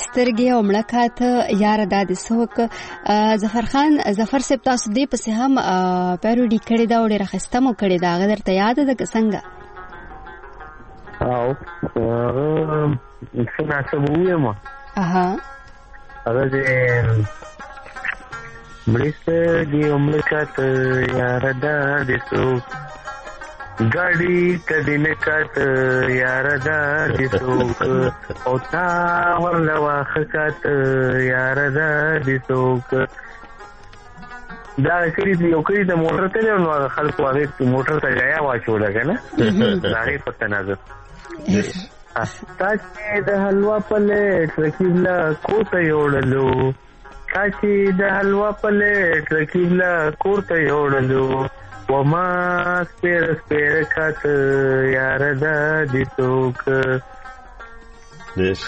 سترګې او مړکات یار د څوک ظفر خان ظفر صاحب تاسو دې پسې هم پیروډي کړې دا وړي راخستمو کړې دا غدر ته یاد ده څنګه او څنګه سموي ما هغه دې مړستګي عمرکات یار د څوک ګاډي کدینه کات یار د څوک او تا ورلا واخکات یار د څوک دا کړي دی یو کړي د موټر ته نو خلکو هغه موټر ته غیا واچول کنه هغه پته نه ده تاچې د حلوا پلیټ رکیبلا کوته یوړلو تاچې د حلوا پلیټ رکیبلا کوته یوړلو وما سپیر کات یار د څوک دیش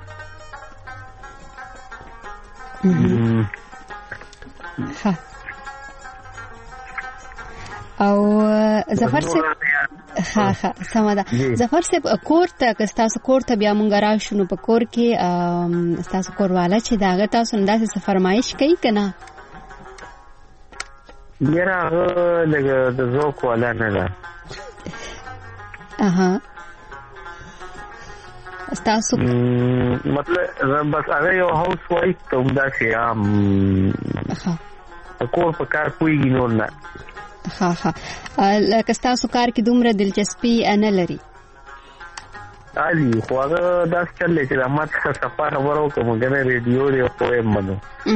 او ظفر صاحب ها سمدا ظفر صاحب کوړه کستاسو کوړه بیا مونږ راشو نو په کور کې تاسو کورواله چې داغه تاسو انداسه فرمایش کوي کنه یاره لګه د ذوق ولا نه ده تاسو مطلب بس هغه یو هاوس وایف ته دا شي کور په کار کوي نور نه لکه تاسو کار کې دومره دلچسپي نه لري علي خو هغه دا چلې چې د مات سفر ورو کوم غره ریډیو لري خو یې منو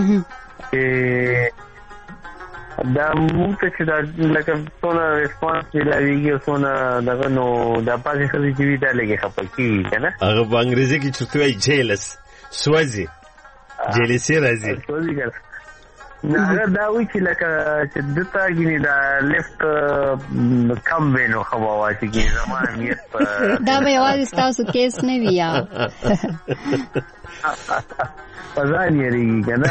دا موږ چې دا لکه څونه ریسپانس ملایږي څونه دغه نو دا پاتې خلک چې وی دا لګي خپکی کنه هغه په انګریزي کې چې توای جیلس سوځي جیلسي راځي سوځي کنه دا دا وی چې لکه چې دته غني دا لیفت کم وینو خواوا چې زمان یې دا به یوازې تاسو کیس نه ویا پزان یې ریږي کنه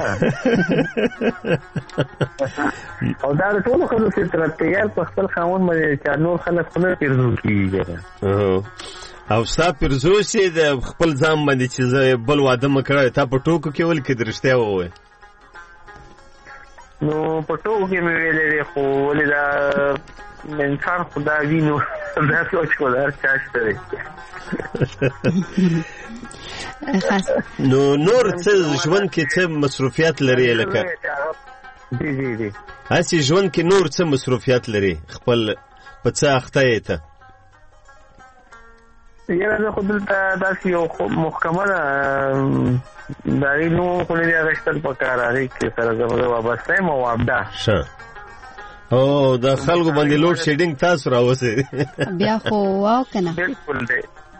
او دا ټول خلک چې تر تیار په خپل خاون باندې چې نور خلک خپل پیرزو کیږي او ستا پیرزو چې د خپل ځام باندې چې بل واده مکړه تا په ټوکو کې ول کې درشته وای نو په ټوکو کې مې ویلې خو ولدا انسان خدا وینو دا څه کوله چاشته نو نور څه ژوند کې څه مصروفیات لري لکه جی اسی ژوند کې نور څه مصروفیات لري خپل په څه اخته ته یاره خو دلته داسې یو محکمه دا نو خو نه راغشتل په کار لري کې سره زموږ وابسته مو وابدا ښه او د خلکو باندې لوډ شیډینګ تاسو راوځي بیا خو واو کنه بالکل دی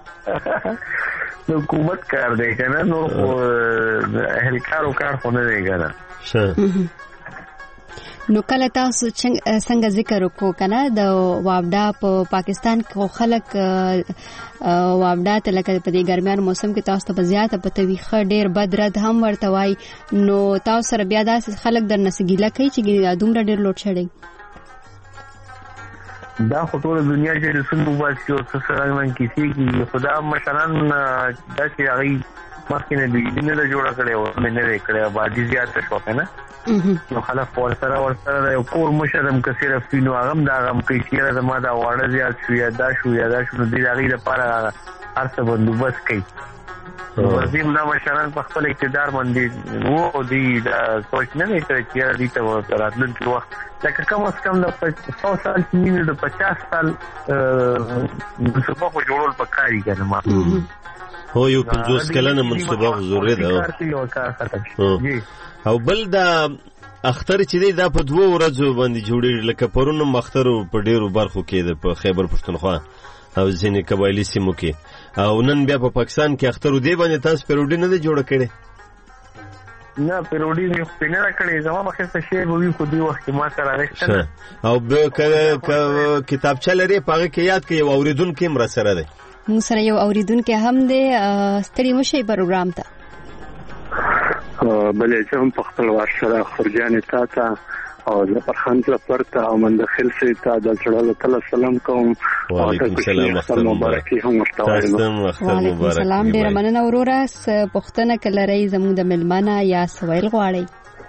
نو حکومت کار دی کنه نو اهلکارو کار خو نه دی کنه ښه نو کله تاسو څنګه ذکر وکړو کنه د وابدا په پاکستان کې خلک وابدا ته لکه په دې ګرمیان موسم کې تاسو ته زیاته په تویخه ډیر بدرد هم ورته وای نو تاسو سره بیا داسې خلک در نسګیله کوي چې دومره ډیر لوډ شډینګ دا خو ټول دنیا چې رسول واسي او سره من کیسې کې خدا مشران دا چې هغه مخکې نه دی نه جوړه کړي او نه نه کړي باندې زیاته شو کنه نو خلاص ورسره یو کور مشرم کثیر فینو هغه دا غم کوي چې زما دا واړه زیات شو یا دا شو نو دی هغه لپاره هر څه بندوبست کوي ورزیم دا مشران په خپل اقتدار باندې وو دی دا سوچ نه کوي چې دې ته راتلونکي وخت لکه کم از کم د 100 سال مینه د 50 سال منصوبه جوړول پکاري کنه ما هو یو 50 کلنه منصوبه ضروري ده او بل دا اختر چې دی دا په 2 ورځو باندې جوړیږي لکه پرونو مختر په ډیرو برخو کې د په خیبر پښتونخوا او ځینې قبایلی سیمو کې او نن بیا په پاکستان کې اختر دی باندې تاسو پیروډي نه جوړ کړي نه پیروډي مې نه کړې زما په څه شی وی خو دی وخت ما سره راځي او به کتابچه لري پاره کې یاد کې اوریدونکو مر سره دی موږ سره یو اوریدونکو هم دی ستړي مشي پروګرام ته بلې چې هم په خپل واشره خرجانې تا او زفرخان زفرته او مندخل سي ته د جلال تعالی سلام کوم. وعلیکم السلام اختر مبارک. وعلیکم السلام. ډیر مننه وروره. پښتنه کلري زموږ د ملمنه یا سویل غواړي؟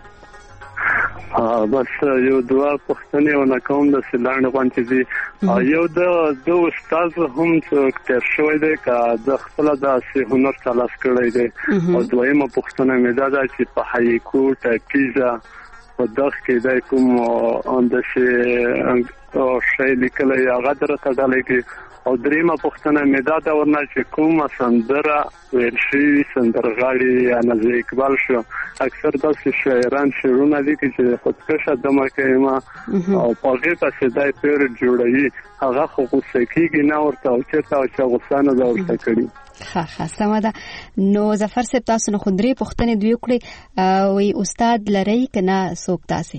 بس یو دوا پښتنه ونه کوم د سلاند غونټې دي. یو د استاد هم څوک تر شوی دی کا د خپل د هنر تلاش کړی دی. او دویمه پښتنه مې دا چې په هایکو ټاکیزا په دغه کې د کوم اندشه شی لیکلی هغه درته ډالۍ کې. او دریمه پښتنه مې دا ورنه چې کومه سندره ویل شوي سندرغاړي یا نظیر اقبال شو اکثر داسې شاعران شعرونه دي چې خودکشه دمه کوي او په هغې پسې دا پیر جوړوي هغه خو غوسه کېږي نه ورته او چېرته او چې غوسه نه ده ورته کړي. ښه سمه ده. نو ظفر صاحب تاسو نه خو درې پوښتنې دوی وکړې وی استاد لرئ که نه څوک تاسې؟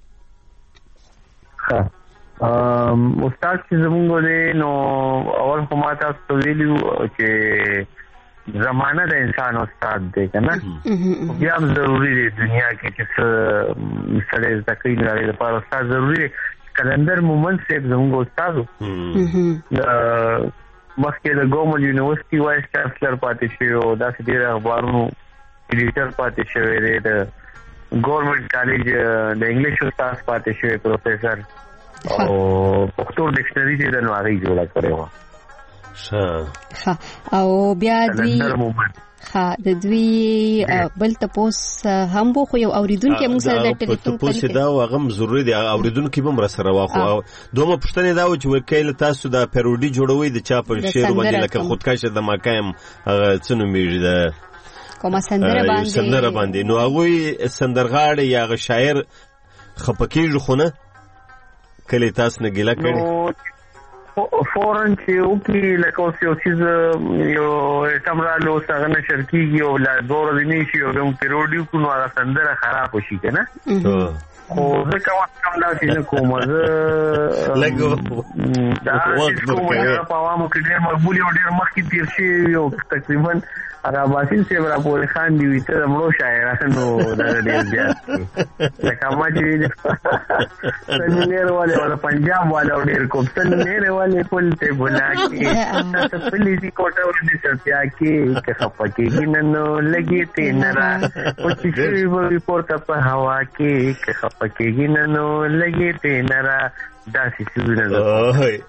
استاد چې زمونږ دی نو اول خو ما تاسو ته ویلي چې زمانه د انسان استاد دی که نه بیا هم ضروري دی دنیا کې چې څه سړی زده کوي د هغې لپاره استاد ضروري دی. کلندر مومند صاحب زمونږ استاد و مخکې د ګورنمنټ یونیورسټي وایس چانسلر پاتې شوی او داسې ډېر اخبارونو ایډیټر پاتې شوی دی. د ګورنمنټ کالج د انګلیش استاد پاتې شوی پروفیسر او پښتو ډکشنري چې د نو هغې جوړه کړې وه. او بیا دوی د دوی بل تپوس هم بو خو یو اوریدونکو موږ سره د ټلیفون تپوس دا هغه ضروري دی اوریدونکو به سره واخو. دومره پښتنه دا و چې وکیل تاسو د پیروډي جوړوي د چا په شعر باندې لکه خودکشه د ماکایم څنو میږي د کومه سندره باندې نو هغه سندرغاړي یا شاعر خپکیږي خو نه کله تاسو نه ګیله کړي فورن چې او کې لکه اوس یو چیز یو تمرالو څنګه نشر کیږي او لا دور دی نشي او کوم پیروډي کو نو هغه سندره خراب وشي کنه خو زه کوم دا چې کوم زه لګو دا کومه په عوامو کې ډېر مقبول او ډېر مخکې تیر شي او تقریبا عرباسین سے برا پورې خان دی ویته د مړو شاعرانو دا ډېر زیات لکه ما چې سنیر والے او پنجاب والے او ډېر کوم سنیر والے پلته بولا کې تاسو پلیزي کوټه ورته سپیا کې که خپکه ننو لګي ته نرا او چې وی پورته په هوا کې که خپکه ننو لګي ته نرا داسې څه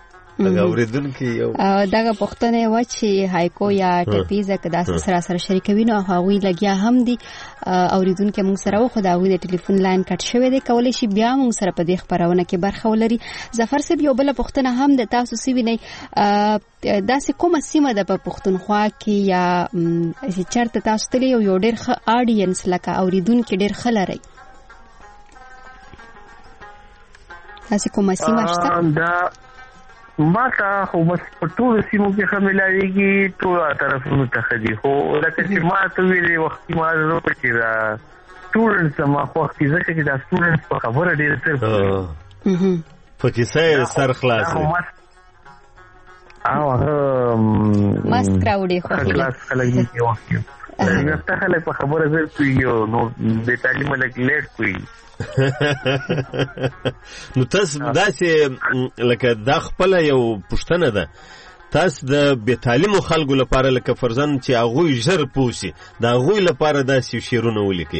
دغه پښتنه و چې هایکو یا ټپیزه کدا سره شریکوي نو هغوی لګیا هم دي اوریدونکو موږ سره و خداوی د ټلیفون لاین کټ شوی دی کولای شي بیا موږ سره په دې خبرونه کې برخه ولري. ظفر صاحب یو بل پښتنه هم د تاسو سی ویني داسې کومه سیمه د پښتونخوا کې یا چې چرته تاسو ته یو ډېر ښه اډینس لکه اوریدونکو ډېر خلري تاسو کومه سیمه شته؟ ما تا خو بس په ټول سیمو کې خملایږي ټول طرفونو ته خدي خو لکه چې ما ته ویلي وخت ما زه پکې دا سټوډنټس ما خو وخت زه چې دا سټوډنټس په خبره ډېر څه پکې سر خلاص او ماست کراوډي خو خلاص خلګي کې وخت یو ته خلک په خبره زه پیو نو د تعلیم لک لیټ کوي نو تاسو داسې لکه دا خپل یو پښتنه ده تاسو د بې تعلیمو خلکو لپاره لکه فرضاً چې هغوی ژر پوسي د هغوی لپاره داسې شعرونه ولیکي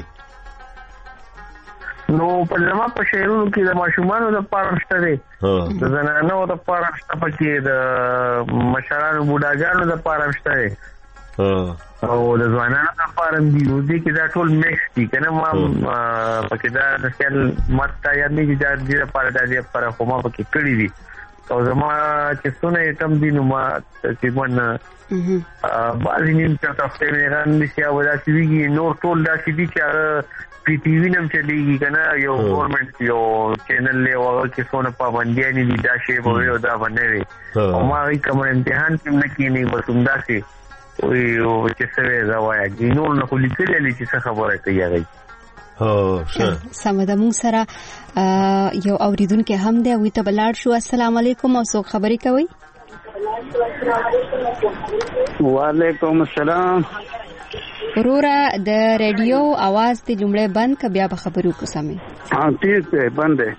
نو په زما په شعرونو کې د ماشومانو لپاره شته دی د زنانو لپاره شته پکې د مشرانو بوډاګانو لپاره شته دی او د ځوانانو لپاره دی دوی کې دا ټول میکس دي کنه ما پکې دا د خیال ماته یاد نه دي د لپاره د دې لپاره خو ما پکې کړی دي او زما چې څونه تم دي نو ما تقریبا بعضی نیم چاته په ایران نشي او دا چې نور ټول دا چې دي چې پی ټي وی نم چلیږي کنه یو ګورنمنت یو چینل له وغه کې څونه پابندي نه دي دا شی به یو دا باندې او ما هی کوم امتحان کې نه کینی وسوم دا شي وی او چې څه زوایا ګینول نه خو لیکل چې څه خبره کوي هغه سمه ده. موږ سره یو اوریدونکو هم دی وی ته بلاړ شو. السلام علیکم او څوک خبرې کوي؟ وعلیکم السلام. وروره د ریډیو आवाज دې لومړی بند ک بیا به خبرو کو سمې ٹھیک دی بند دی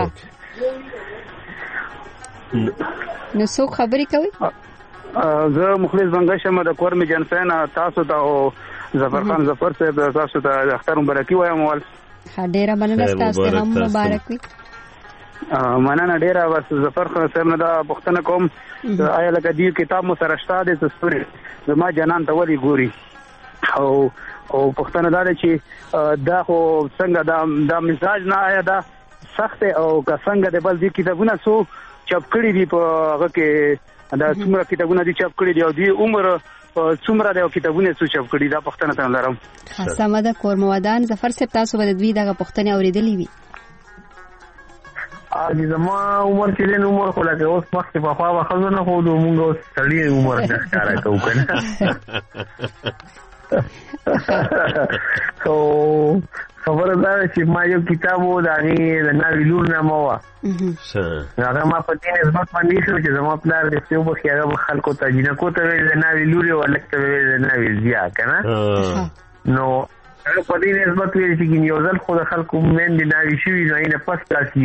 نو څوک خبرې کوي زه مخلص بنگا شمه د کور می جنفین تاسو ته او ظفر خان ظفر صاحب تاسو ته اختر مبارکي وایم ول ډیره مننه تاسو ته مبارک وي مننه ډیره بس ظفر خان صاحب نه دا پښتنه کوم آیا لکه دی کتاب مو سره شته د تسوري زما جنان ته ولي ګوري او پښتنه دا چې دا خو څنګه دا مزاج نه آیا دا سخت او که څنګه د بل دي کتابونه سو چاپ کړی دي په هغه کې دا څومره کتابونه دي چاپ کړی دي او دی عمر څومره د کتابونه سو چاپ کړی دا پښتنه ته لرم سمه ده کورمودان ظفر صاحب تاسو به د دوی دغه پښتنه اوریدلې وي اځي زما عمر چې دین عمر خو لکه اوس وخت په خوا واخلو نه خو موږ اوس سړی عمر ښکارا کوو کنه او خبره دا چې ما یو کتاب و دا غي د ناوی لور نامه و هغه ما په دې نسبت باندې چې زما پلار د څو په خیاغه خلکو ته جنہ کوته د ناوی لور او لکه د ناوی زیا کنه نو هغه په دې نسبت ویل چې یو ځل خو د خلکو من دی ناوی شوی نه نه پس تاسو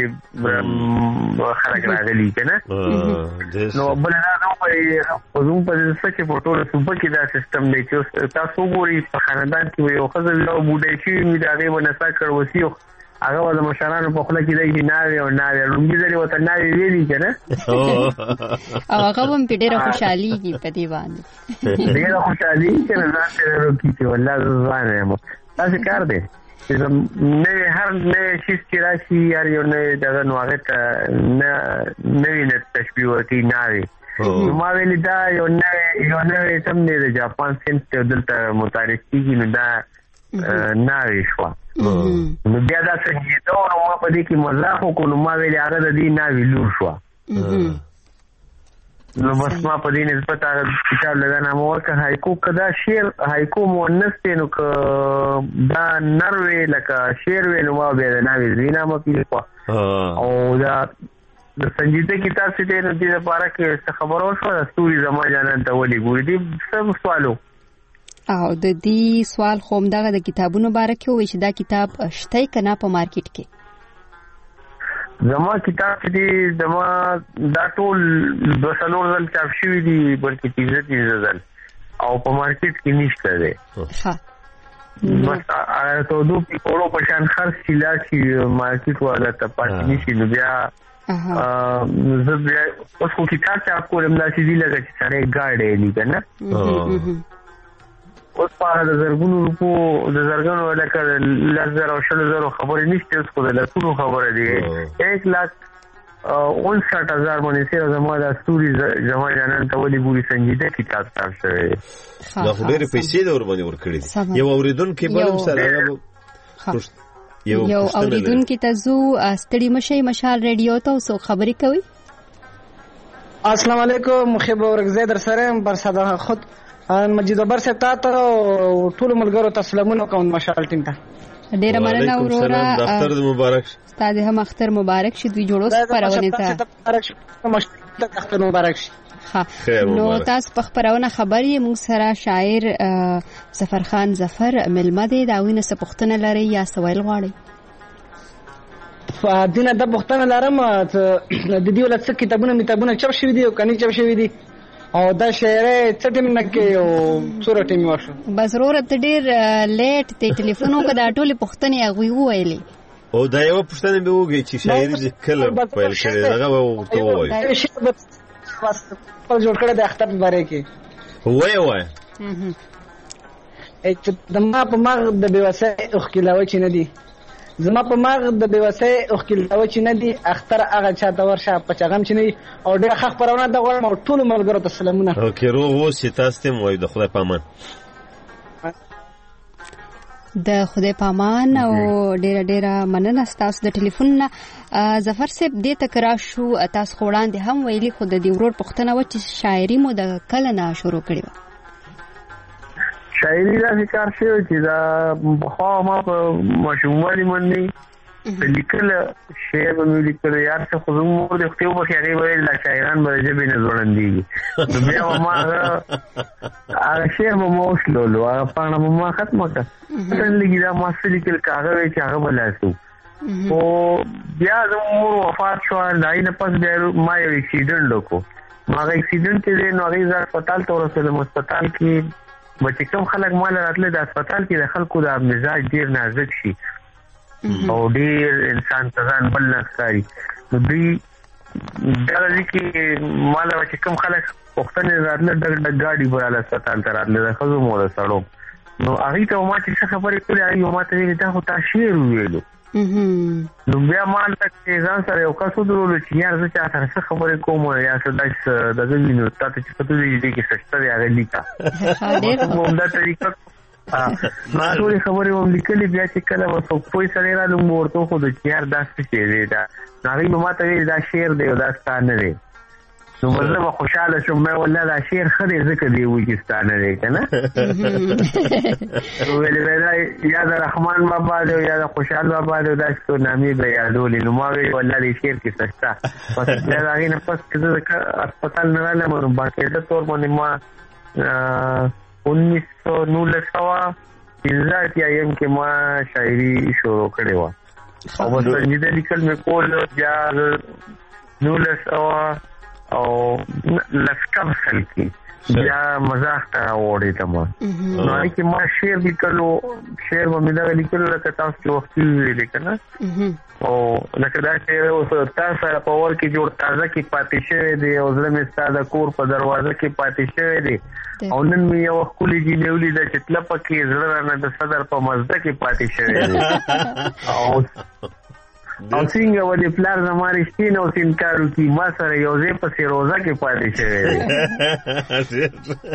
خلک راغلي کنه نو بل نه نو په زوم په څه چې په ټول صوبه کې دا سیستم دی چې تاسو ګوري په خاندان کې یو خزل یو بوډۍ چې می دا غي ونسا کړ وسیو هغه د مشرانو په خله کې دی ناوی او ناوی لومړي ځلې وته ناوی ویلي کنه او هغه هم په ډیره خوشحالي کې په دی باندې ډیره خوشحالي چې نه سره کیږي والله ځوانه مو تاسو کار دی چې نه هر نه شي چې راشي یار یو نه دغه نوغه نه نه تشبیه ورته ناوی ما ویل دا یو نه تم نه د جاپان سنت دلته متعارف کیږي نو دا ناوی شو نو بیا دا څنګه ته نو ما په دې کې مزاح وکړ نو ما ویل هغه د دې ناوی لور شو نو بس ما په دې نسبت هغه کتاب لګا نامه ورکړ هایکو کدا شعر هایکو مؤنث ته نو دا نروي لکه شعر ویلو ما به ناوی زینا مو پیښه او دا د سنجیده کتاب څخه د دې لپاره کې خبرو شو د ستوري زما جانان ته ولي ګوري دي سب سوالو او د دې سوال خوم دغه د کتابونو باره کې وي چې دا کتاب شته کنه په مارکیټ کې زما کتاب دې زما دا ټول د سلور ځل چاپ شوی دي بلکې 30 ځل او په مارکیټ کې نشته ده ها بس هغه ته دوه پیکورو په شان خرڅ کیلا چې مارکیټ والا ته پاتې نشي نو بیا زه بیا اوس خو کتاب چاپ کولم دا چې دی لګا چې سره ګاډې نه کنه اوس په د زرګونو روپو د زرګونو لکه لزر او شلزر خبرې نشته اوس خو د لکونو خبره دی 1,59,000 باندې سره زما د ستوري زما جانان ته ولي ګوري سنجیده کتاب تاسو شوی دا خو ډېر پیسې د ور باندې ورکړي یو اوریدونکو بلم سره یو اوریدونکو ته زو ستړي مشي مشال ریډیو ته اوس خبرې کوي السلام علیکم مخیب ورغزه در سره بر صدا خود مجید بر صاحب ته ټول ملګرو ته سلامونه کوم مشال ټیم ته ډیره مننه وروره اختر مبارک استاد هم اختر مبارک شي دوی جوړوس پرونه ته اختر مبارک شي ها نو تاسو په خبرونه خبرې موږ سره شاعر ظفر خان ظفر ملمده دا وینه څه پښتنه لري یا سوال غواړي فدینه د پښتنه لرم د دې ولڅ کتابونه چاپ شوی دي او کني چاپ شوی دي او دا شعر څه ټیم نه کې او څوره ټیم وشو بس ضرورت ډیر لیټ ته ټلیفون وکړه دا ټول پښتنه غوي ویلي او دا یو پښتنه به وګي چې شاعر کله پیل کړي هغه ورته وایي په جوړ کړه د اختر باره کې وای زما په مغ د بیوسه اخکلاوي چې نه دي زما په مغ د بیوسه اخکلاوي چې نه دي اختر هغه چاته ورشه په چغم چې نه او ډېر خخ پرونه د غوړم ټول ملګرو ته سلامونه اوکې روغ اوسې تاسو ته وای د خدای پامان د خدای پامان او ډېر مننه تاسو د ټلیفون نه ظفر صاحب دې تکرار شو تاسو خوړاندې هم ویلي خو د دې ورور پښتنه و چې شاعري مو د کله نه شروع کړې و شاعري دا کار شوی چې دا خو ما په مشومالي باندې لیکل شعر به مې لیکل یار څه خو زموږ د خپل په خیالي ویل د شاعران به ژبې نه ځوړندېږي نو بیا ما هغه شعر به مو وسلولو هغه پاڼه ما ختمه کړه لږ دا ما څه لیکل کاغذ چې هغه بلاسو او بیا زموږ وفات شو دای نه پس بیا ما یو اکسیډنټ وکړو ما اکسیډنټ کې نو هغه هسپتال ته ورسېدم هسپتال کې چې کوم خلک مال راتله د هسپتال کې د خلکو د مزاج ډیر نازک شي او ډیر انسان ته ځان بل نه ښکاري نو دوی دا چې مال چې کوم خلک پښتنې راتله د ګاډي به هسپتال ته راتله د خزو مور سړو نو هغه ته ما چې څه خبرې کړې هغه ما ته دا خو تاشیر ویلو نو بیا مال تک ځان سره یو کس درولو چې یار زه چا سره څه خبرې کوم یا څه د وینو تاسو چې پته دې کې سشته دی هغه لیکا موږ دا طریقه ما ټول خبرې وم لیکلې بیا چې کله وسو کوئی سره را لوم ورته خو د یار داسې دی دا هغه ما ته دا شعر دی دا ستانه دی نو مطلب خوشاله شوم مې والله دا شعر خدای زکه دی وګستانه دی کنه ولې یا د رحمان بابا دی یا د خوشحال بابا دی دا څو نامې به یادولې نو ما وی والله دې شعر کې سستا پس دا هغه نه پس چې هسپتال نه راځم نو باقاعده تور باندې ما 1919 ایم کې ما شاعري شروع کړې و او بس دې لیکل مې کول بیا 1900 او لسکم خلکی بیا مزاح تا وړې ته ما نو چې ما شعر لیکلو شعر مې دا لیکلو لکه تاسو چې وخت ویلې کنه او لکه دا چې اوس تاسو سره په ور کې جوړ تازه کې پاتې شوی دی او زړه مې ستاسو کور په دروازه کې پاتې شوی دی او نن مې یو خولي جی نیولې د چتله پکې زړه نه د صدر په مزده کې پاتې شوی دی او څنګه ولې پلار زماري شتین او سینکارو کی ما سره یو ځای په روزه کې پاتې شوی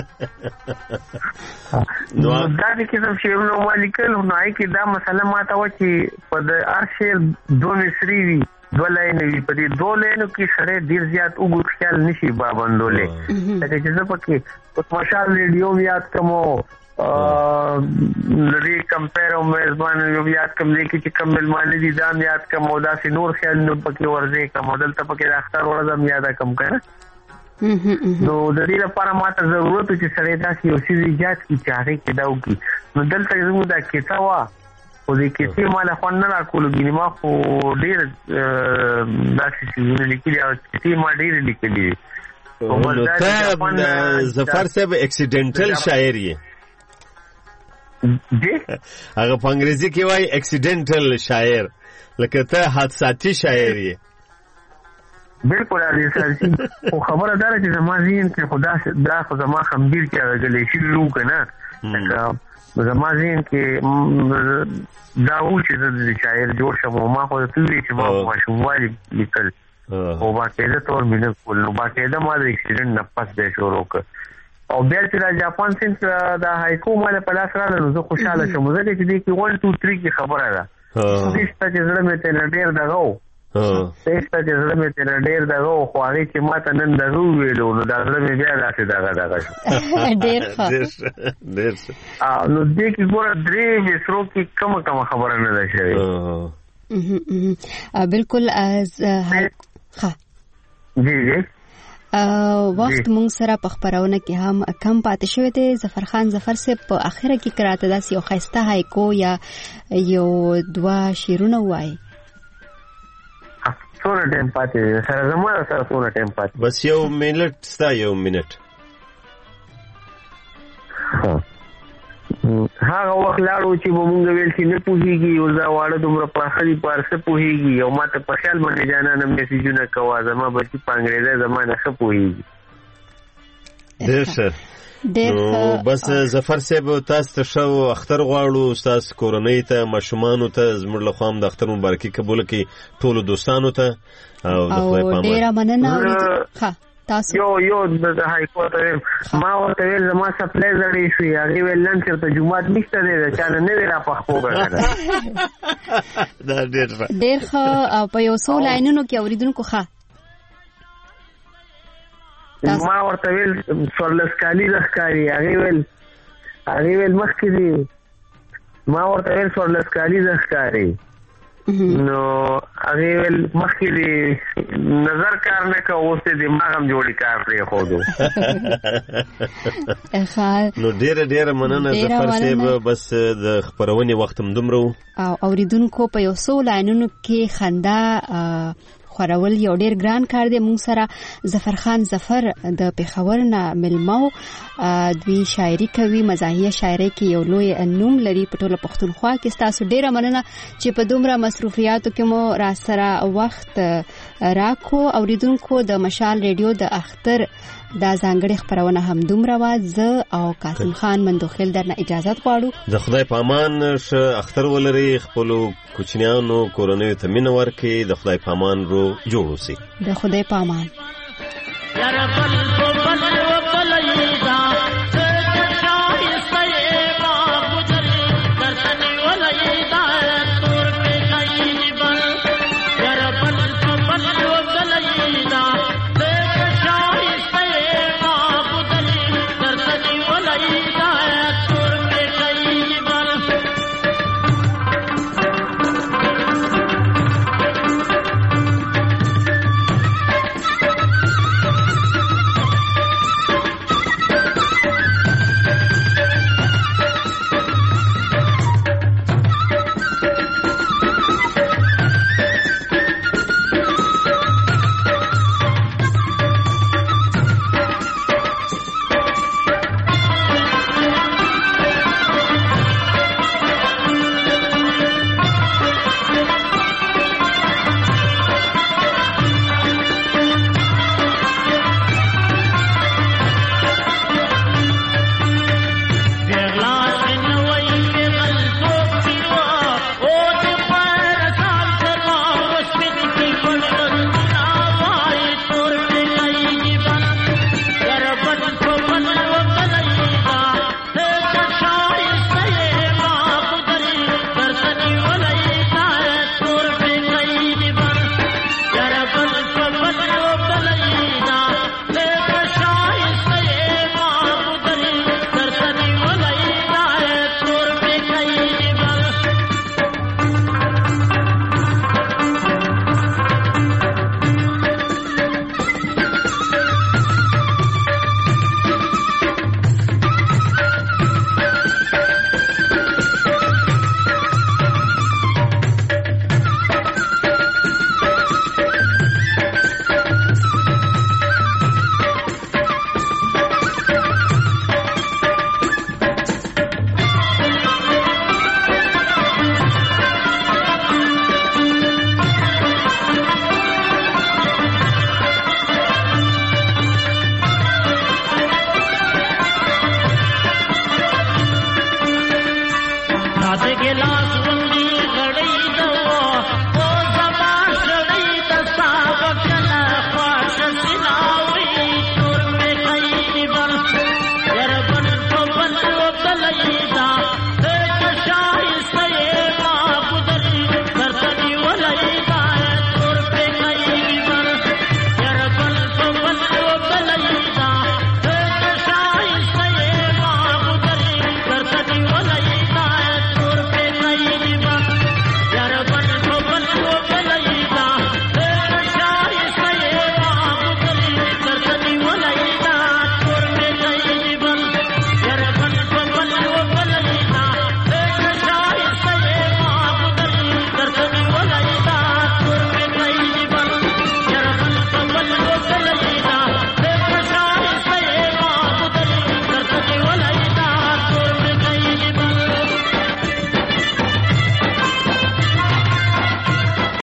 نو دا چې څه شی نو مالکل نو آی کې دا مسله ما ته و چې په د ارشل دوه مصری وی دولای نه وی په دې دولای کې سره ډیر زیات وګ خیال نشي بابندولې دا چې څه پکې په مشال ریډیو یاد کومو لري کمپیر او میزبان یو یاد کوم لیکي چې کوم ملمانه دي دا یاد کوم او دا سي نور خیال نو پکې ورځي کوم بدل ته پکې اختر ورځم یاد کوم کنه نو د دې لپاره ماته ضرورت چې سره دا سي او سي ایجاد کی چاره کې دا وکي نو دلته زموږ دا کیسه وا او دې کیسه مال خو نه راکول غني ما خو ډیر دا سي لیکلي او چې ما ډیر لیکلي او ته ظفر صاحب اکسیډنټل شاعر یې هغه په انګریزي کې وایي اکسیډنټل شاعر لکه ته حادثاتي شاعر یې بالکل حادثاتي خو خبره دا چې زما ذهن کې خدا دا خو زما خمبیر کې راغلی شي لو کنه لکه زما ذهن کې دا و چې د شاعر جوړ شم ما خو ته وی چې ما ماشوموالي لیکل او باقاعده تور مینه کول نو باقاعده ما د اکسیډنټ نه پس به شروع کړ او بیا چې د جاپان سنټ د هایکو مال په لاس راغله نو زه خوشاله شوم زه چې دې کې 1 2 3 کې خبره ده چې زړه مې ته ډېر دغه چې زړه مې ته ډېر دغه خو هغه چې ما ته نن دغه ویلو نو دا زړه مې بیا راځي دغه ډېر نو دې کې ګوره درې وسرو کې کوم خبره نه ده شوی بالکل از ها جی وخت مونږ سره په خبرونه کې هم کم پاتې شوی دی ظفر خان ظفر صاحب په اخره کې کراته داسې یو خسته هایکو یا یو دوا شیرونه وای څونه ټیم پاتې سره زموږ سره څونه ټیم پاتې بس یو منټ ستا یو منټ هغه وخت لاړو چې مونږ ویل چې نه پوهیږي او دا واړه دومره په خالي پارسه پوهیږي او ماته په خیال باندې جانانه میسجونه کوي زما بچی په انګریزي زمانه ښه پوهیږي نو بس ظفر صاحب تاسو ته شو اختر غواړو تاسو کورنۍ ته ماشومان ته زموږ له خوا د اختر مبارکي قبول کړي ټول دوستانو ته او د خدای په امان ډیر مننه ها تاسو یو د هایکو ته ما ورته ویل زما سپلای زړې شوې هغه ویل نن چې جمعات نشته دی چې نه ویرا په خو دا ډیر ښه په یو څو لاینونو کې اوریدونکو ښه ما ورته ویل سورلس کالی ځخکاری هغه ویل مخکې دی ما ورته ویل سورلس کالی ځخکاری نو هغه مخکې نظر کار نه کا اوس دماغ هم جوړی کار پرې خو دو نو ډېر مننه ظفر صاحب بس د خبرونې وخت هم دومره او اوریدونکو په یو څو لاینونو کې خندا خورول یو ډیر ګران کار دی. مونږ سره ظفر خان ظفر د پېښور نه ملمو دوی شاعري کوي، مزاحیه شاعري کې یو لوی نوم لري په ټوله پښتونخوا کې. تاسو ډیره مننه چې په دومره مصروفیاتو کې مو را سره وخت راکو. اوریدونکو د مشال ریډیو د اختر دا ځانګړي خبرونه هم دومره وازه او قاسم خان مندوخیل درنه اجازه غواړو. د خدای په امان اختر ولري، خپل کوچنیانو کورنۍ ته مینه ورکړي، د خدای په امان رو جوړ اوسئ. د خدای په امان.